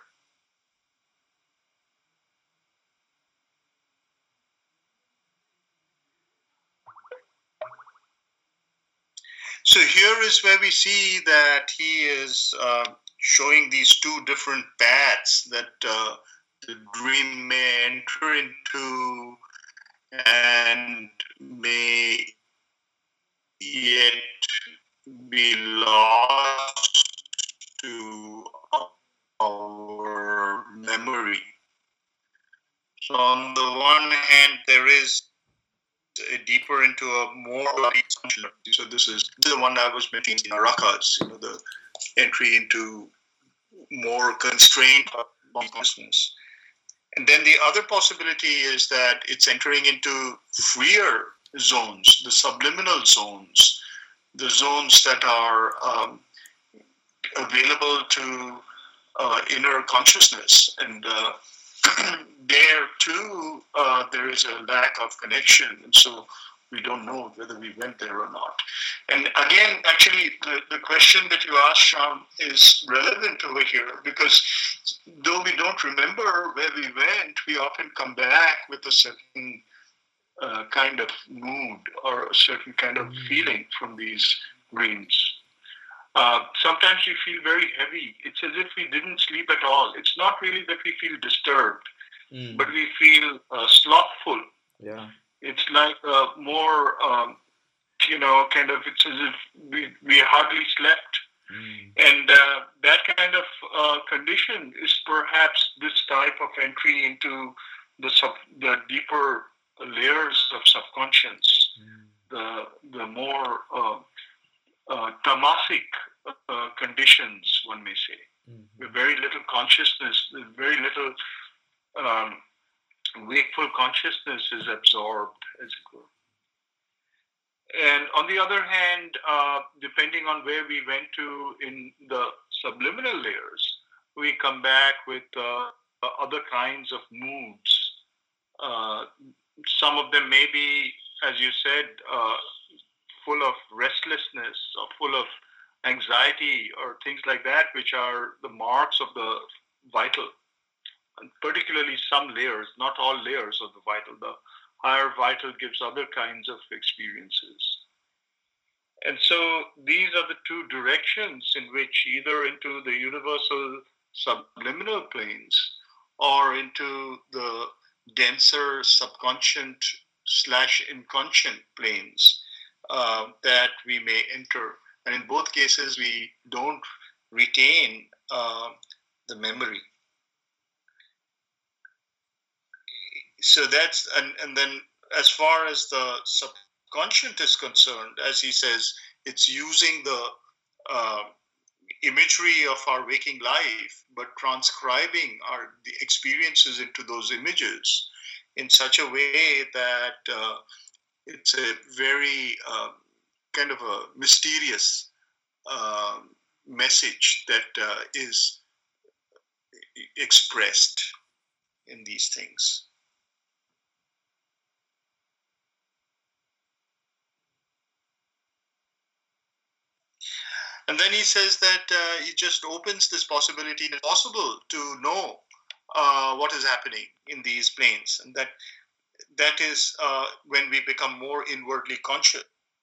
So here is where we see that he is uh, showing these two different paths that uh, the dream may enter into and may yet be lost to our memory. So on the one hand, there is a deeper into a more. So this is the one I was mentioning in Arakas, you know, the entry into more constrained consciousness. And then the other possibility is that it's entering into freer zones, the subliminal zones, the zones that are um, available to uh, inner consciousness. And uh, there too, uh, there is a lack of connection. And so we don't know whether we went there or not. And again, actually, the, the question that you asked, Shyam, is relevant over here, because though we don't remember where we went, we often come back with a certain uh, kind of mood or a certain kind of feeling from these dreams. Uh, sometimes we feel very heavy. It's as if we didn't sleep at all. It's not really that we feel disturbed, mm. but we feel uh, slothful. Yeah. It's like uh, more, um, you know, kind of, it's as if we, we hardly slept. Mm. And uh, that kind of uh, condition is perhaps this type of entry into the sub, the deeper layers of subconscious, mm. the the more uh, uh, tamasic uh, conditions, one may say, mm-hmm. with very little consciousness, with very little um, wakeful consciousness is absorbed, as it were. And on the other hand, uh, depending on where we went to in the subliminal layers, we come back with uh, other kinds of moods. Uh, some of them may be, as you said, uh, full of restlessness or full of anxiety or things like that, which are the marks of the vital. And particularly some layers, not all layers of the vital. The higher vital gives other kinds of experiences. And so these are the two directions in which either into the universal subliminal planes or into the denser subconscious slash inconscient planes uh, that we may enter. And in both cases, we don't retain uh, the memory. So that's, and, and then as far as the subconscious is concerned, as he says, it's using the uh, imagery of our waking life, but transcribing our the experiences into those images in such a way that uh, it's a very uh, kind of a mysterious uh, message that uh, is expressed in these things. And then he says that uh, he just opens this possibility that it's possible to know uh, what is happening in these planes, and that that is uh, when we become more inwardly conscious.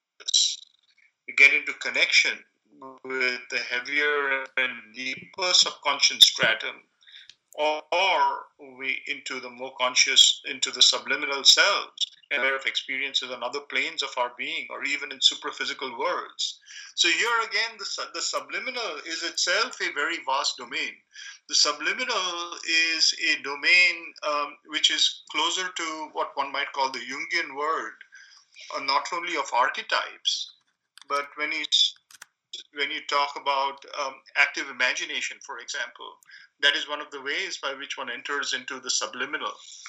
We get into connection with the heavier and deeper subconscious stratum, or, or we into the more conscious, into the subliminal selves, and aware of experiences on other planes of our being, or even in supraphysical worlds. So here again, the, the subliminal is itself a very vast domain. The subliminal is a domain um, which is closer to what one might call the Jungian world, uh, not only of archetypes, but when he's when you talk about um, active imagination, for example, that is one of the ways by which one enters into the subliminal.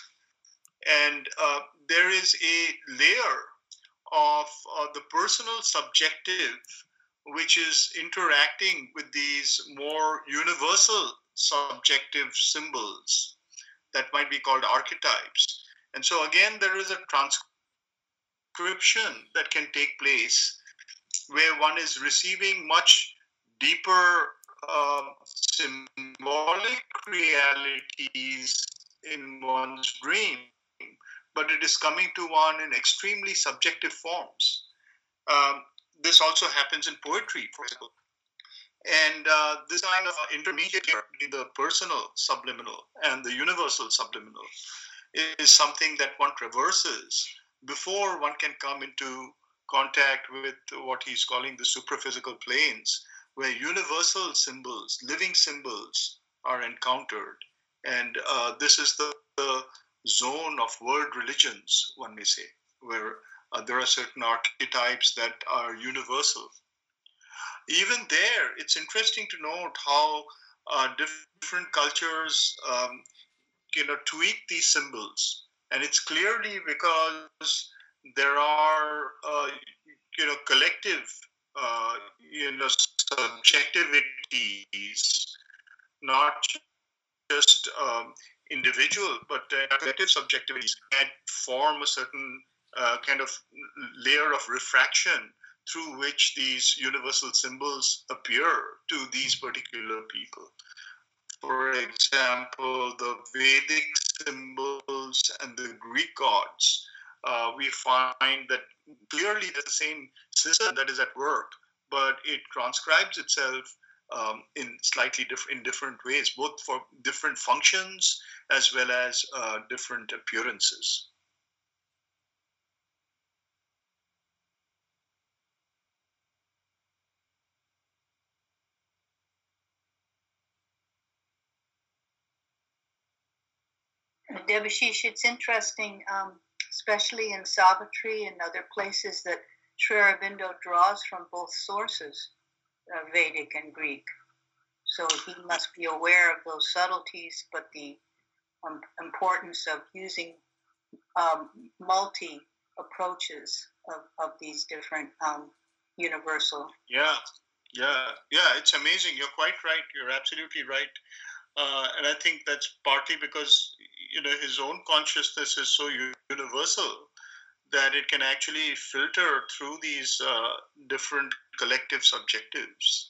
And uh, there is a layer of uh, the personal subjective, which is interacting with these more universal subjective symbols that might be called archetypes. And so again, there is a transcription that can take place where one is receiving much deeper uh, symbolic realities in one's dream, but it is coming to one in extremely subjective forms. Um, this also happens in poetry, for example. And uh, this kind of intermediate between the personal subliminal and the universal subliminal is something that one traverses before one can come into contact with what he's calling the supraphysical planes, where universal symbols, living symbols, are encountered. And uh, this is the, the zone of world religions, one may say, where uh, there are certain archetypes that are universal. Even there, it's interesting to note how uh, different cultures um, you know, tweak these symbols. And it's clearly because there are, uh, you know, collective, uh, you know, subjectivities, not just um, individual, but uh, collective subjectivities that form a certain uh, kind of layer of refraction through which these universal symbols appear to these particular people. For example, the Vedic symbols and the Greek gods, uh, we find that clearly the same system that is at work, but it transcribes itself um, in slightly different in different ways, both for different functions as well as uh, different appearances. Debashish, it's interesting, um, especially in Savitri and other places, that Sri Aurobindo draws from both sources, uh, Vedic and Greek. So he must be aware of those subtleties, but the um, importance of using um, multi approaches of, of these different um, universal. Yeah, yeah, yeah, it's amazing. You're quite right. You're absolutely right. Uh, and I think that's partly because, you know, his own consciousness is so universal that it can actually filter through these uh, different collective subjectives.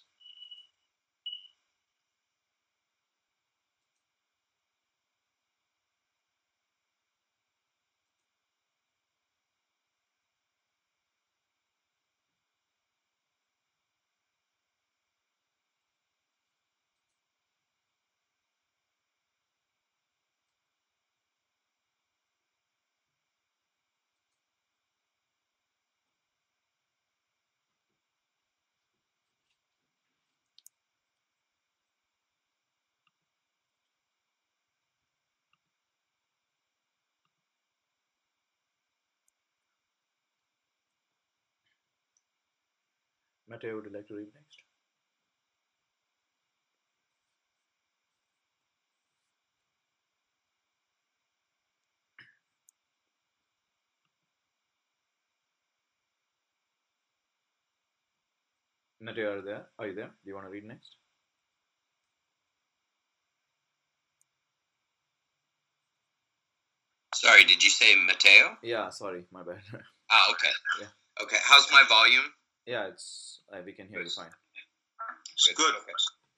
Matteo, would you like to read next? Natya, are you there? Are you there? Do you want to read next? Sorry, did you say Mateo? Yeah, sorry, my bad. Ah, okay. Yeah. Okay, how's my volume? Yeah, it's uh, we can hear you fine. It's good. Okay.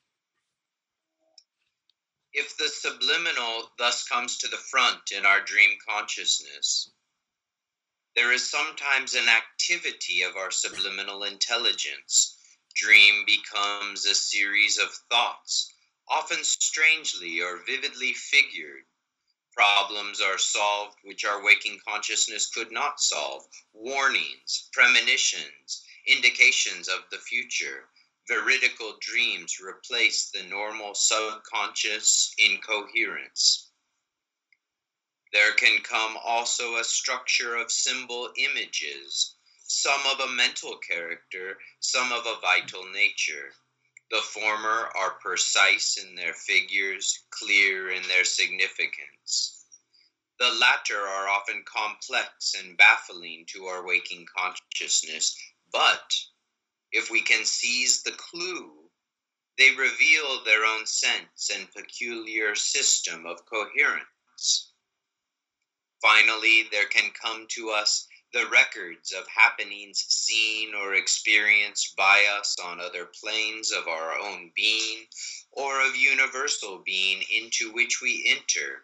If the subliminal thus comes to the front in our dream consciousness, there is sometimes an activity of our subliminal intelligence. Dream becomes a series of thoughts, often strangely or vividly figured. Problems are solved which our waking consciousness could not solve. Warnings, premonitions, indications of the future. Veridical dreams replace the normal subconscious incoherence. There can come also a structure of symbol images, some of a mental character, some of a vital nature. The former are precise in their figures, clear in their significance. The latter are often complex and baffling to our waking consciousness, but if we can seize the clue, they reveal their own sense and peculiar system of coherence. Finally, there can come to us the records of happenings seen or experienced by us on other planes of our own being or of universal being into which we enter.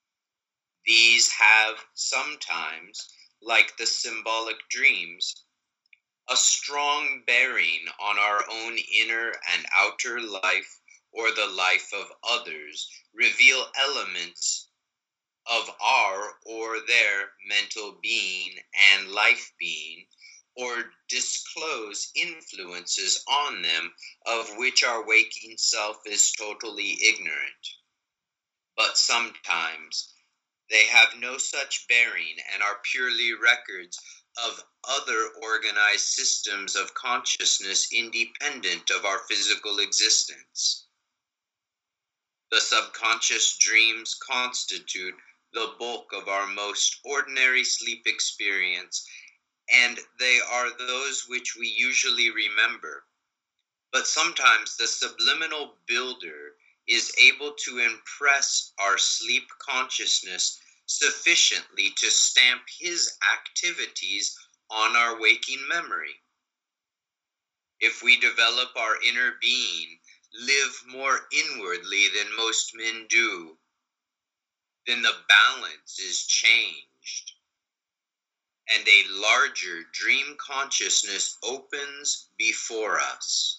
These have sometimes, like the symbolic dreams, a strong bearing on our own inner and outer life or the life of others, reveal elements of our or their mental being and life being, or disclose influences on them of which our waking self is totally ignorant. But sometimes they have no such bearing and are purely records of other organized systems of consciousness independent of our physical existence. The subconscious dreams constitute the bulk of our most ordinary sleep experience, and they are those which we usually remember. But sometimes the subliminal builder is able to impress our sleep consciousness sufficiently to stamp his activities on our waking memory. If we develop our inner being, live more inwardly than most men do, then the balance is changed, and a larger dream consciousness opens before us.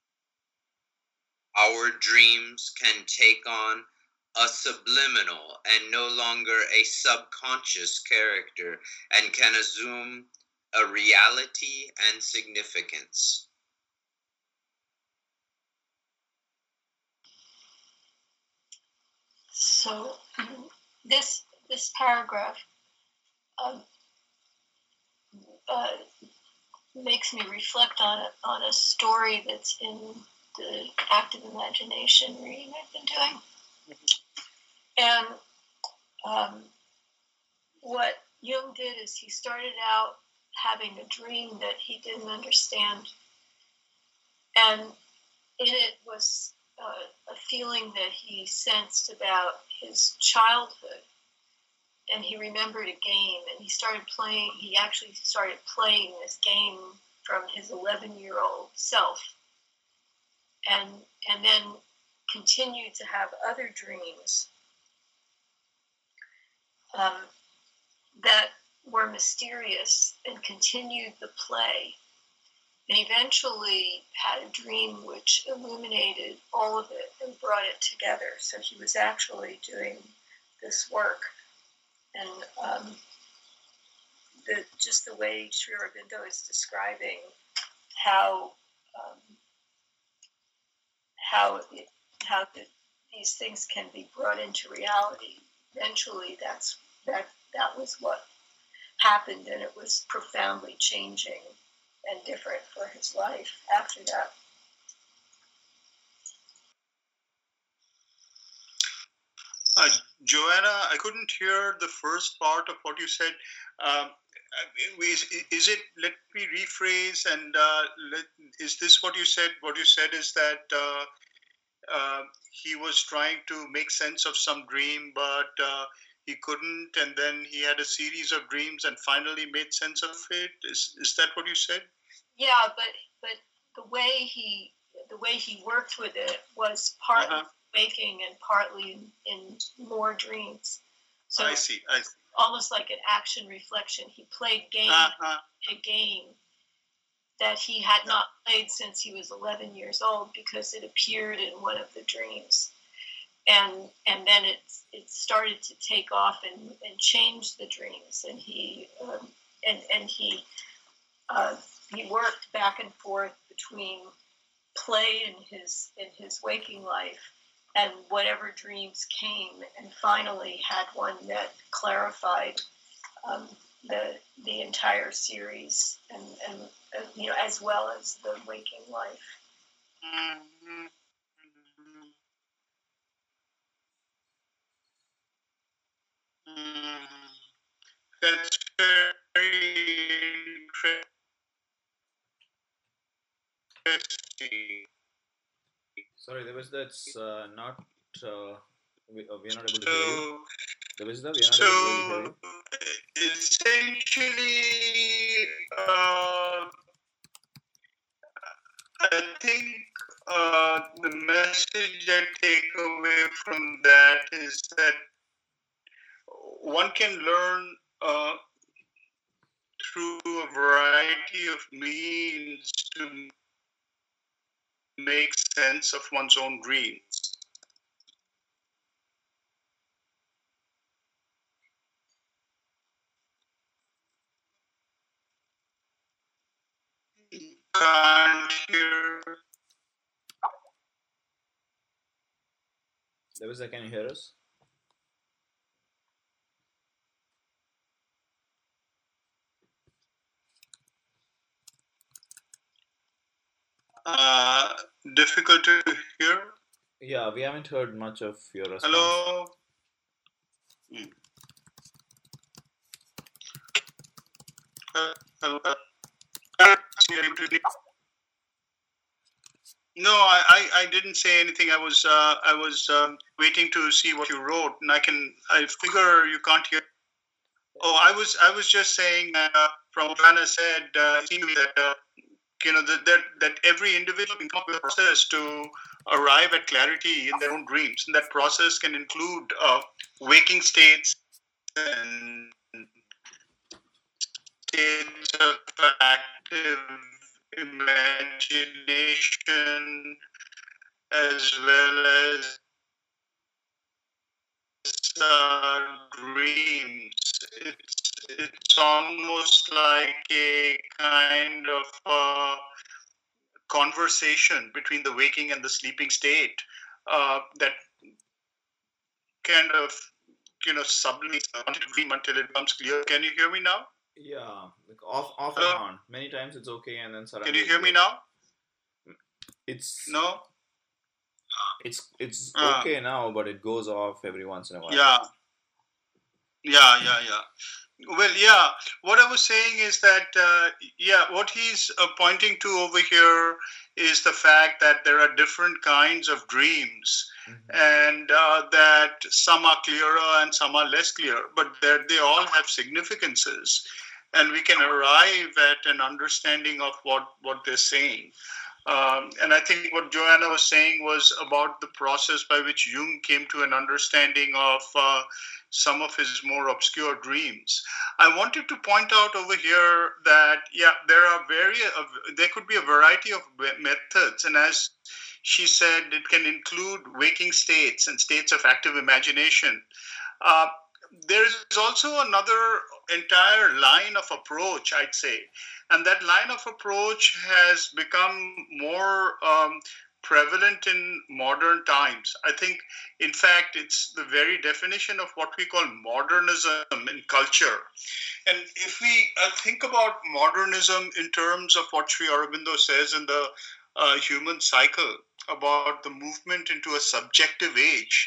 Our dreams can take on a subliminal and no longer a subconscious character, and can assume a reality and significance. So this this paragraph um, uh, makes me reflect on a, on a story that's in the active imagination reading I've been doing. And um, what Jung did is he started out having a dream that he didn't understand. And in it was uh, a feeling that he sensed about his childhood. And he remembered a game, and he started playing, he actually started playing this game from his eleven-year-old self. And, and then continued to have other dreams um, that were mysterious, and continued the play. And eventually had a dream which illuminated all of it and brought it together. So he was actually doing this work. And um, the, just the way Sri Aurobindo is describing how um, how it, how the, these things can be brought into reality. Eventually, that's that that was what happened, and it was profoundly changing and different for his life after that. Uh, Joanna, I couldn't hear the first part of what you said. Um, is, is it, let me rephrase, and uh, let, is this what you said? What you said is that uh, uh, he was trying to make sense of some dream, but uh, he couldn't, and then he had a series of dreams and finally made sense of it. Is is that what you said? Yeah, but but the way he the way he worked with it was partly uh-huh. waking and partly in, in more dreams. So I see. I see. Almost like an action reflection. He played game uh-huh. a game that he had not played since he was eleven years old because it appeared in one of the dreams, and and then it it started to take off and, and change the dreams, and he um, and and he uh, he worked back and forth between play in his in his waking life and whatever dreams came, and finally had one that clarified um, the the entire series, and, and uh, you know, as well as the waking life. Mm-hmm. Mm-hmm. That's very interesting. Sorry, there was that's uh, not uh, we, uh, we're not able to hear you. There was that we're not so able to hear you. Essentially, uh, I think uh, the message I take away from that is that one can learn uh, through a variety of means to make sense of one's own dreams. Can't hear. Devisa, can you hear us? Uh, difficult to hear. Yeah, we haven't heard much of your response. Hello. Hmm. Uh, hello. No, I, I, I didn't say anything. I was uh, I was um, waiting to see what you wrote, and I can I figure you can't hear. Oh, I was I was just saying uh, from what Anna said, uh, it seemed that uh, you know that, that that every individual can come up with a process to arrive at clarity in their own dreams, and that process can include uh, waking states and states of active imagination, as well as uh, dreams. It's it's almost like a kind of uh, conversation between the waking and the sleeping state uh, that kind of you know sublimates the dream until it becomes clear. Can you hear me now? Yeah, like off off and Hello? on. Many times it's okay, and then suddenly. Can you hear me now? It's no. It's it's uh, okay now, but it goes off every once in a while. Yeah. Yeah, yeah, yeah. Well, yeah. What I was saying is that, uh, yeah, what he's uh, pointing to over here is the fact that there are different kinds of dreams, mm-hmm. and uh, that some are clearer and some are less clear, but they all have significances, and we can arrive at an understanding of what, what they're saying. Um, and I think what Joanna was saying was about the process by which Jung came to an understanding of uh, some of his more obscure dreams. I wanted to point out over here that, yeah, there are various, uh, there could be a variety of methods. And as she said, it can include waking states and states of active imagination. Uh, there is also another entire line of approach, I'd say. And that line of approach has become more um, prevalent in modern times. I think, in fact, it's the very definition of what we call modernism in culture. And if we uh, think about modernism in terms of what Sri Aurobindo says in the uh, Human Cycle about the movement into a subjective age,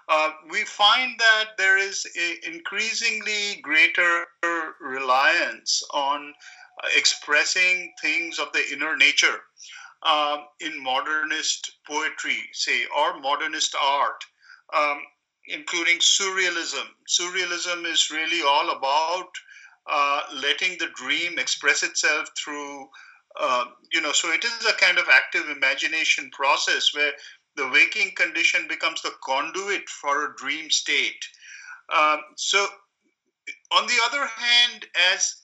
uh, we find that there is a increasingly greater reliance on uh, expressing things of the inner nature um, in modernist poetry, say, or modernist art, um, including surrealism. Surrealism is really all about uh, letting the dream express itself through, uh, you know, so it is a kind of active imagination process where the waking condition becomes the conduit for a dream state. Um, so, on the other hand, as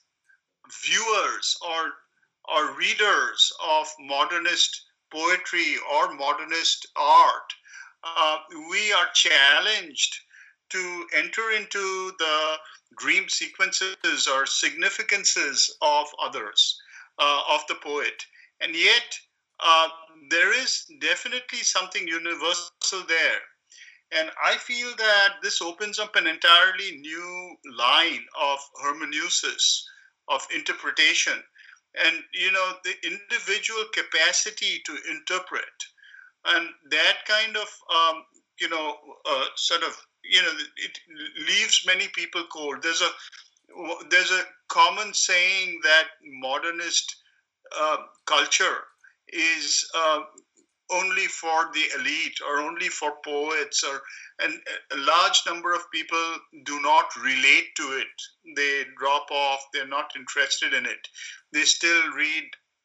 viewers or or readers of modernist poetry or modernist art, uh, we are challenged to enter into the dream sequences or significances of others, uh, of the poet. And yet, uh, there is definitely something universal there. And I feel that this opens up an entirely new line of hermeneusis, of interpretation, and you know the individual capacity to interpret, and that kind of um, you know uh, sort of you know it leaves many people cold. There's a there's a common saying that modernist uh, culture is uh, only for the elite or only for poets, or and a large number of people do not relate to it. They drop off, they're not interested in it. They still read,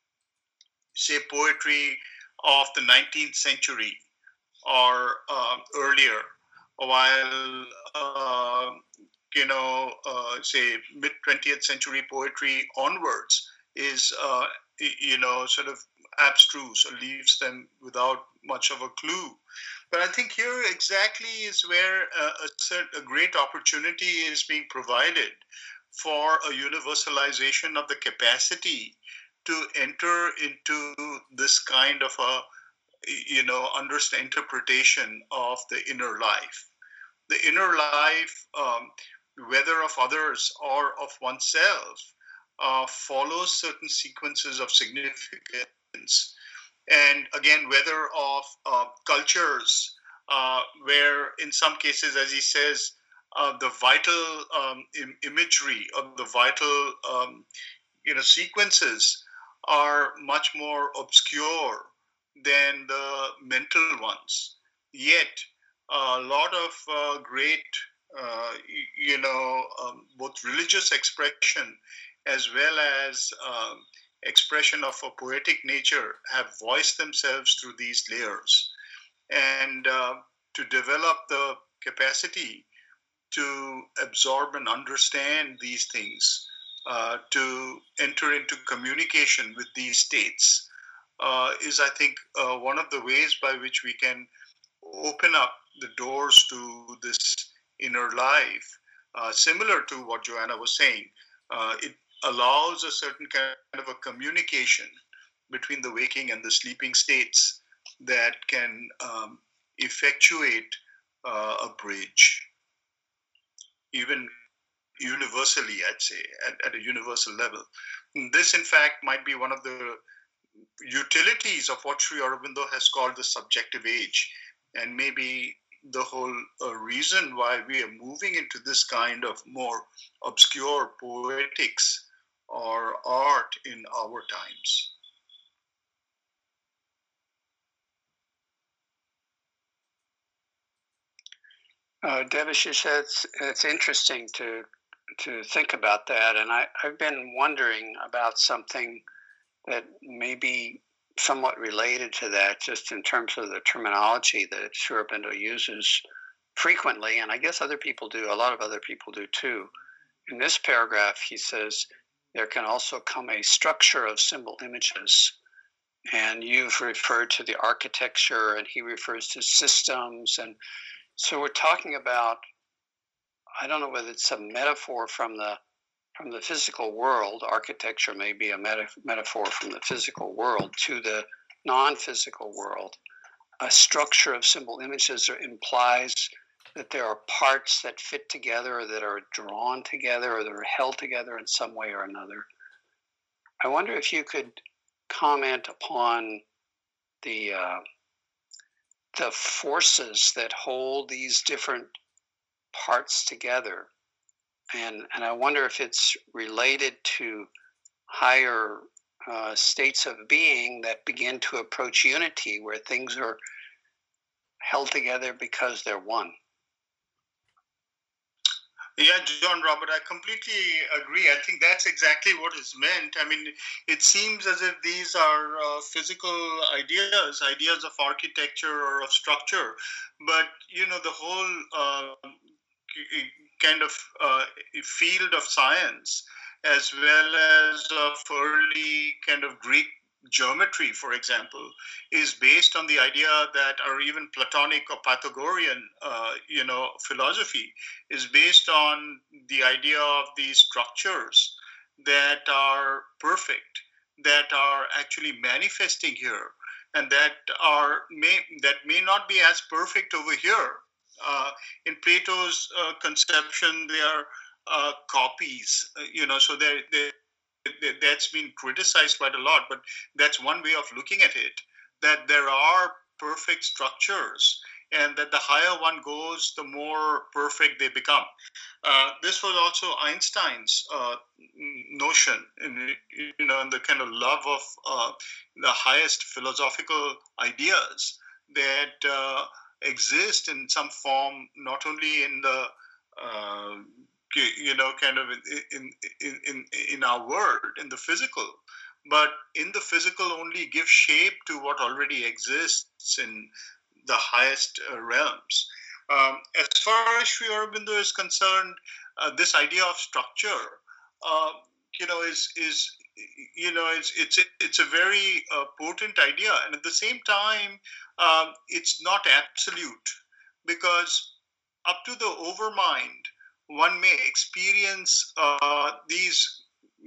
say, poetry of the nineteenth century or uh, earlier, while uh, you know uh, say mid twentieth century poetry onwards is uh, you know sort of abstruse or leaves them without much of a clue. But I think here exactly is where uh, a, cert- a great opportunity is being provided for a universalization of the capacity to enter into this kind of a you know understand interpretation of the inner life. The inner life, um, whether of others or of oneself, uh, follows certain sequences of significance. And again, whether of uh, cultures, uh, where in some cases, as he says, uh, the vital um, Im- imagery of the vital um, you know sequences are much more obscure than the mental ones. Yet, a lot of uh, great, uh, you know, um, both religious expression as well as um, expression of a poetic nature have voiced themselves through these layers. And uh, to develop the capacity to absorb and understand these things, uh, to enter into communication with these states, uh, is, I think, uh, one of the ways by which we can open up the doors to this inner life. Uh, similar to what Joanna was saying, uh, it allows a certain kind of a communication between the waking and the sleeping states that can um, effectuate uh, a bridge, even universally, I'd say, at, at a universal level. This, in fact, might be one of the utilities of what Sri Aurobindo has called the subjective age, and maybe the whole uh, reason why we are moving into this kind of more obscure poetics or art in our times. Uh, Debashish, it's, it's interesting to to think about that, and I, I've been wondering about something that may be somewhat related to that, just in terms of the terminology that Sri Aurobindo uses frequently, and I guess other people do, a lot of other people do too. In this paragraph, he says, there can also come a structure of symbol images, and you've referred to the architecture, and he refers to systems, and so we're talking about, I don't know whether it's a metaphor from the from the physical world. Architecture may be a meta- metaphor from the physical world to the non-physical world. A structure of symbol images implies that there are parts that fit together, or that are drawn together, or that are held together in some way or another. I wonder if you could comment upon the uh, the forces that hold these different parts together. And, and I wonder if it's related to higher uh, states of being that begin to approach unity, where things are held together because they're one. Yeah, John Robert, I completely agree. I think that's exactly what is meant. I mean, it seems as if these are uh, physical ideas, ideas of architecture or of structure. But, you know, the whole uh, kind of uh, field of science, as well as of early kind of Greek geometry, for example, is based on the idea that, or even Platonic or Pythagorean, uh, you know, philosophy is based on the idea of these structures that are perfect, that are actually manifesting here, and that are may that may not be as perfect over here. Uh, in Plato's uh, conception, they are uh, copies, uh, you know, so they they that's been criticized quite a lot, but that's one way of looking at it, that there are perfect structures, and that the higher one goes, the more perfect they become. Uh, this was also Einstein's uh, notion, in, you know, in the kind of love of uh, the highest philosophical ideas that uh, exist in some form, not only in the uh, you know, kind of in, in, in, in our world, in the physical, but in the physical only give shape to what already exists in the highest uh, realms. Um, as far as Sri Aurobindo is concerned, uh, this idea of structure, uh, you know, is is you know, it's it's it's a very uh, potent idea, and at the same time, um, it's not absolute, because up to the overmind, one may experience uh, these,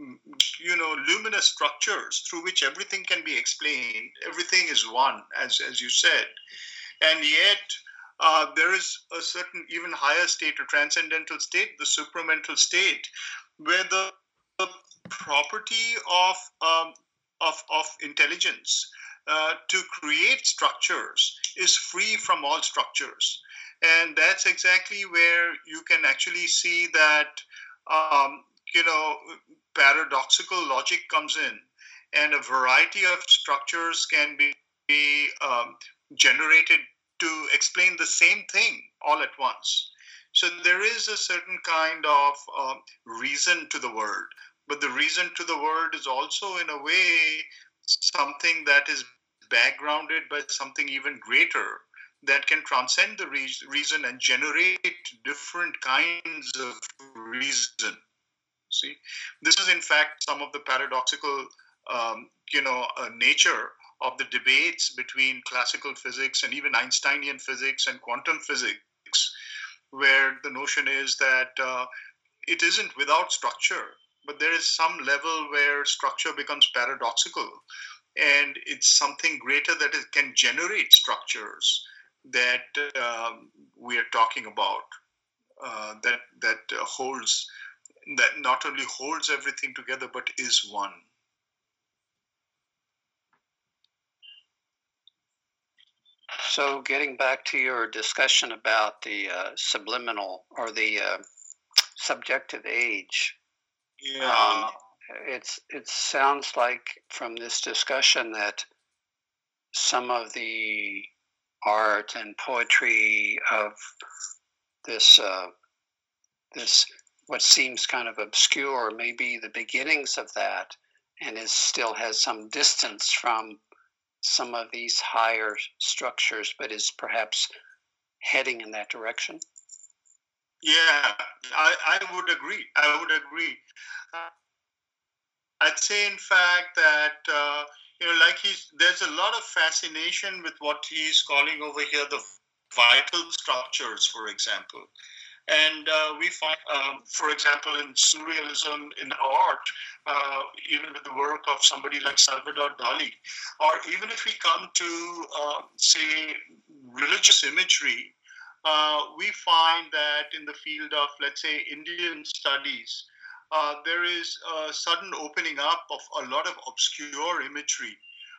you know, luminous structures through which everything can be explained. Everything is one, as as you said, and yet uh, there is a certain even higher state, a transcendental state, the supramental state, where the, the property of um, of of intelligence uh, to create structures is free from all structures. And that's exactly where you can actually see that, um, you know, paradoxical logic comes in, and a variety of structures can be, be um, generated to explain the same thing all at once. So there is a certain kind of uh, reason to the world, but the reason to the world is also, in a way, something that is backgrounded by something even greater, that can transcend the re- reason and generate different kinds of reason. See, this is in fact some of the paradoxical, um, you know, uh, nature of the debates between classical physics and even Einsteinian physics and quantum physics, where the notion is that uh, it isn't without structure, but there is some level where structure becomes paradoxical, and it's something greater that it can generate structures that um, we are talking about, uh, that that uh, holds, that not only holds everything together but is one. So, getting back to your discussion about the uh, subliminal or the uh, subjective age, yeah, um, it's it sounds like from this discussion that some of the art and poetry of this uh, this what seems kind of obscure may be the beginnings of that, and is still has some distance from some of these higher structures, but is perhaps heading in that direction. Yeah, I, I would agree. I would agree. Uh, I'd say, in fact, that uh, you know, like he's there's a lot of fascination with what he's calling over here the vital structures, for example. And uh, we find, um, for example, in surrealism, in art, uh, even with the work of somebody like Salvador Dali, or even if we come to, uh, say, religious imagery, uh, we find that in the field of, let's say, Indian studies, uh, there is a sudden opening up of a lot of obscure imagery,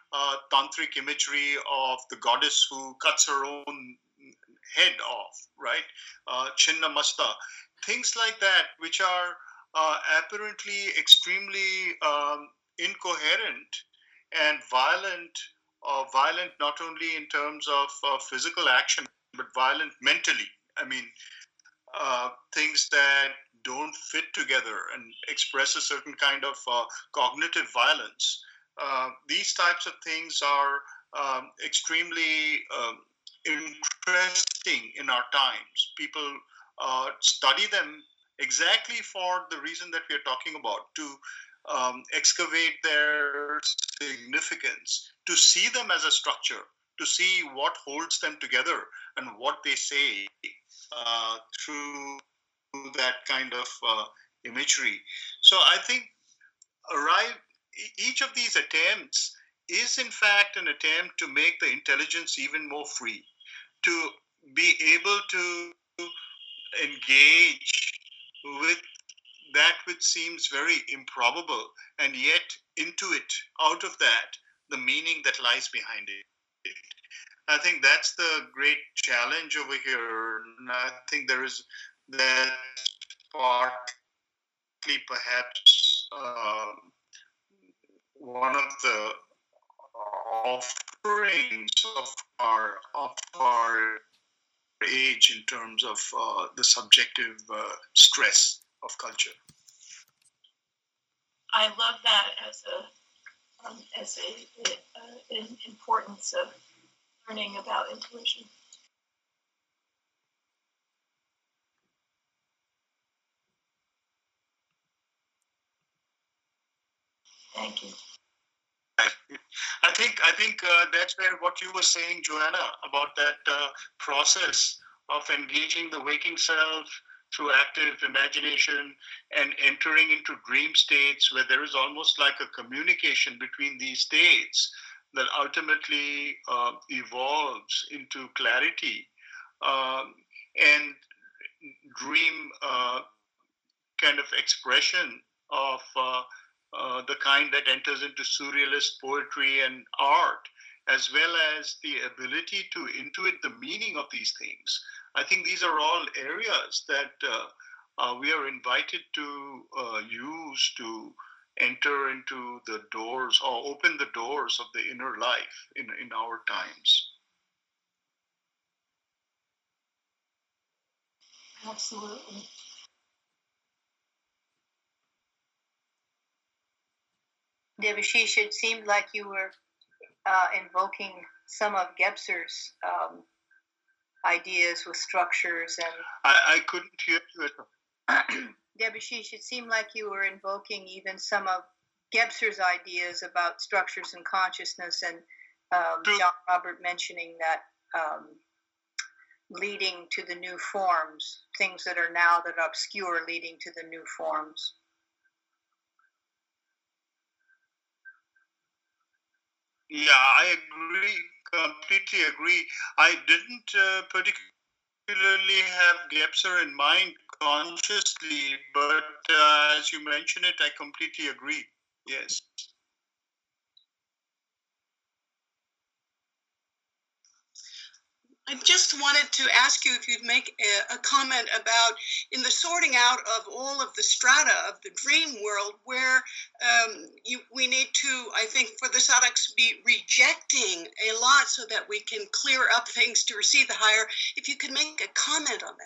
uh, tantric imagery of the goddess who cuts her own head off, right? Uh, Chinnamasta, things like that, which are uh, apparently extremely um, incoherent and violent, uh, violent not only in terms of uh, physical action, but violent mentally. I mean, uh, things that don't fit together and express a certain kind of uh, cognitive violence. Uh, these types of things are um, extremely um, interesting in our times. People uh, study them exactly for the reason that we are talking about, to um, excavate their significance, to see them as a structure, to see what holds them together and what they say uh, through that kind of uh, imagery. So I think arrive, each of these attempts is in fact an attempt to make the intelligence even more free, to be able to engage with that which seems very improbable and yet intuit out of that the meaning that lies behind it. I think that's the great challenge over here. And I think there is that partly perhaps uh, one of the offerings of our of our age in terms of uh, the subjective uh, stress of culture. I love that as a um, as a, a, an importance of learning about intuition. Thank you. I think I think uh, that's where what you were saying, Joanna, about that uh, process of engaging the waking self through active imagination and entering into dream states where there is almost like a communication between these states that ultimately uh, evolves into clarity um, and dream uh, kind of expression of uh, uh, the kind that enters into surrealist poetry and art, as well as the ability to intuit the meaning of these things. I think these are all areas that uh, uh, we are invited to uh, use to enter into the doors or open the doors of the inner life in, in our times. Absolutely. Debashish, it seemed like you were uh, invoking some of Gebser's um, ideas with structures and. I, I couldn't hear you at all. Debashish, it seemed like you were invoking even some of Gebser's ideas about structures and consciousness, and um, John Robert mentioning that um, leading to the new forms, things that are now that are obscure leading to the new forms. Yeah, I agree, completely agree. I didn't uh, particularly have Gebser in mind consciously, but uh, as you mention it, I completely agree. Yes. I just wanted to ask you if you'd make a, a comment about, in the sorting out of all of the strata of the dream world, where um, you, we need to, I think, for the sadhaks, be rejecting a lot so that we can clear up things to receive the higher. If you could make a comment on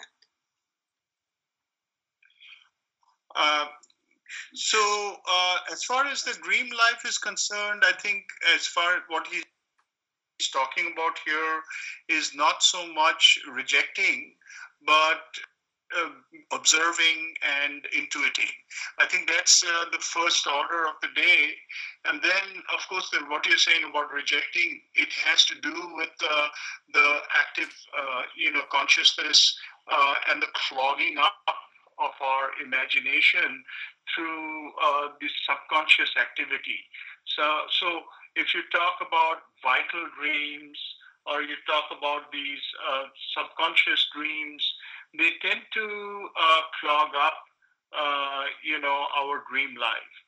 that. Uh, so, uh, as far as the dream life is concerned, I think as far as what he he's talking about here is not so much rejecting, but uh, observing and intuiting. I think that's uh, the first order of the day. And then, of course, the, what you're saying about rejecting, it has to do with uh, the active, uh, you know, consciousness uh, and the clogging up of our imagination through uh, this subconscious activity. So, so if you talk about vital dreams or you talk about these uh, subconscious dreams, they tend to uh, clog up, uh, you know, our dream life.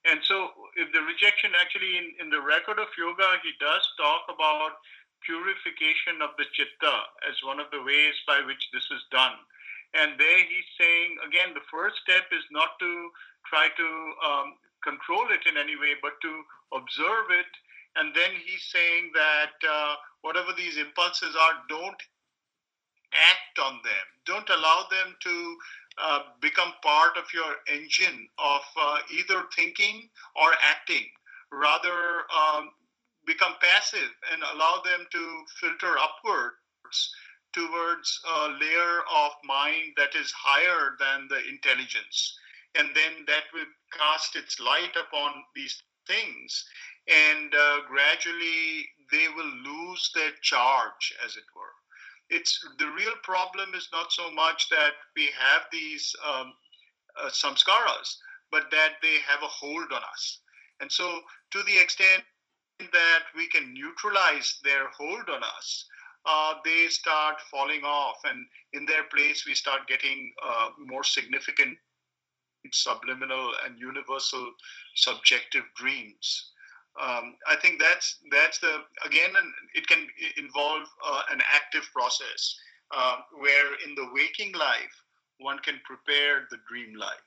And so if the rejection actually in, in the record of yoga, he does talk about purification of the chitta as one of the ways by which this is done. And there he's saying, again, the first step is not to try to um, control it in any way, but to observe it. And then he's saying that uh, whatever these impulses are, don't act on them. Don't allow them to uh, become part of your engine of uh, either thinking or acting. Rather, um, become passive and allow them to filter upwards towards a layer of mind that is higher than the intelligence. And then that will cast its light upon these things. And uh, gradually they will lose their charge, as it were. It's the real problem is not so much that we have these um, uh, samskaras, but that they have a hold on us. And so to the extent that we can neutralize their hold on us, uh, they start falling off, and in their place we start getting uh, more significant subliminal and universal subjective dreams. Um, I think that's that's the again, it can involve uh, an active process uh, where in the waking life one can prepare the dream life.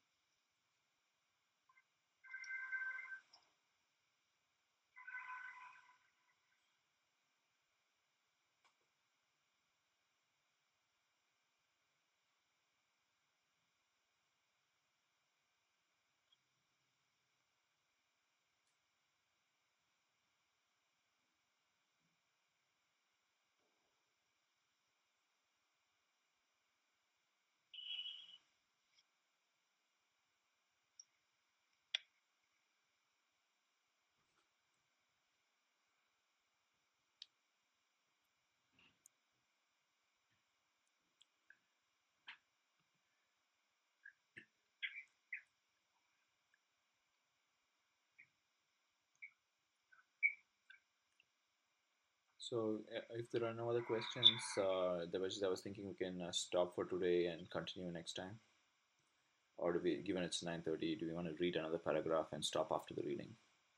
So, uh, if there are no other questions, uh, Debashis, I was thinking we can uh, stop for today and continue next time. Or do we, given it's nine thirty, do we want to read another paragraph and stop after the reading?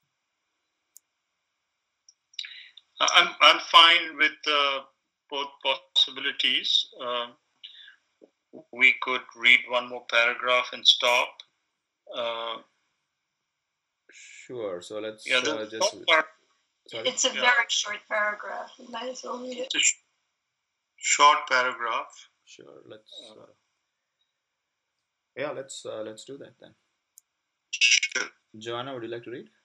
I'm I'm fine with uh, both possibilities. Uh, we could read one more paragraph and stop. Uh, sure. So let's yeah, uh, just. Part, sorry? It's a yeah. very short paragraph. You might as well read it. It's a sh- short paragraph. Sure. Let's. Uh, yeah, let's uh, let's do that then. Sure. Joanna, would you like to read?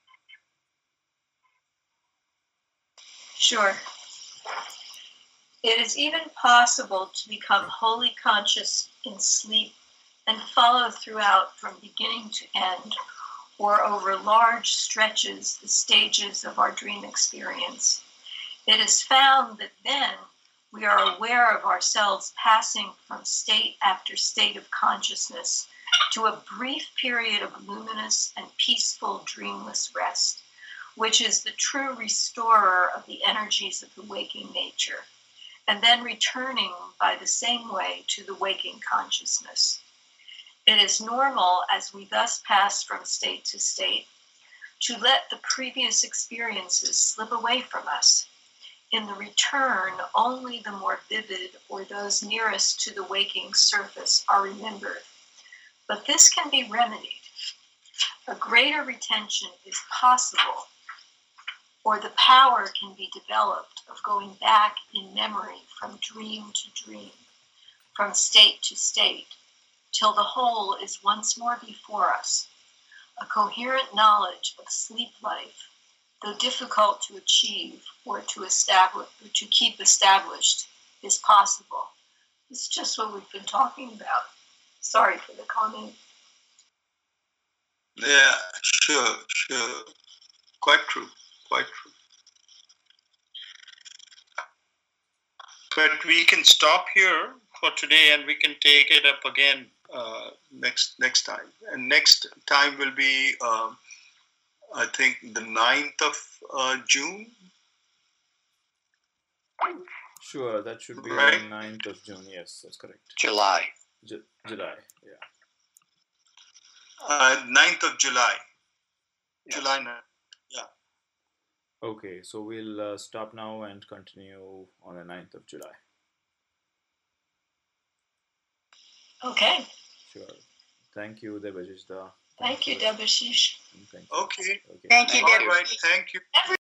Sure. It is even possible to become wholly conscious in sleep and follow throughout from beginning to end, or over large stretches, the stages of our dream experience. It is found that then we are aware of ourselves passing from state after state of consciousness to a brief period of luminous and peaceful dreamless rest, which is the true restorer of the energies of the waking nature, and then returning by the same way to the waking consciousness. It is normal, as we thus pass from state to state, to let the previous experiences slip away from us. In the return, only the more vivid or those nearest to the waking surface are remembered. But this can be remedied. A greater retention is possible, or the power can be developed of going back in memory from dream to dream, from state to state, till the whole is once more before us. A coherent knowledge of sleep life, though difficult to achieve or to establish or to keep established, is possible. It's just what we've been talking about. Sorry for the comment. Yeah, sure, sure. Quite true, quite true. But we can stop here for today and we can take it up again uh, next next time. And next time will be, uh, I think, the ninth of uh, June. Sure, that should be Right. the ninth of June. Yes, that's correct. July. Ju- July, yeah. Uh, ninth of July. Yes. July ninth. Yeah. Okay, so we'll uh, stop now and continue on the ninth of July. Okay. Sure. Thank you, Debashishda. Thank you, Debashish. Thank you. Okay. Okay. Thank you, All Debbie. right. Thank you. Every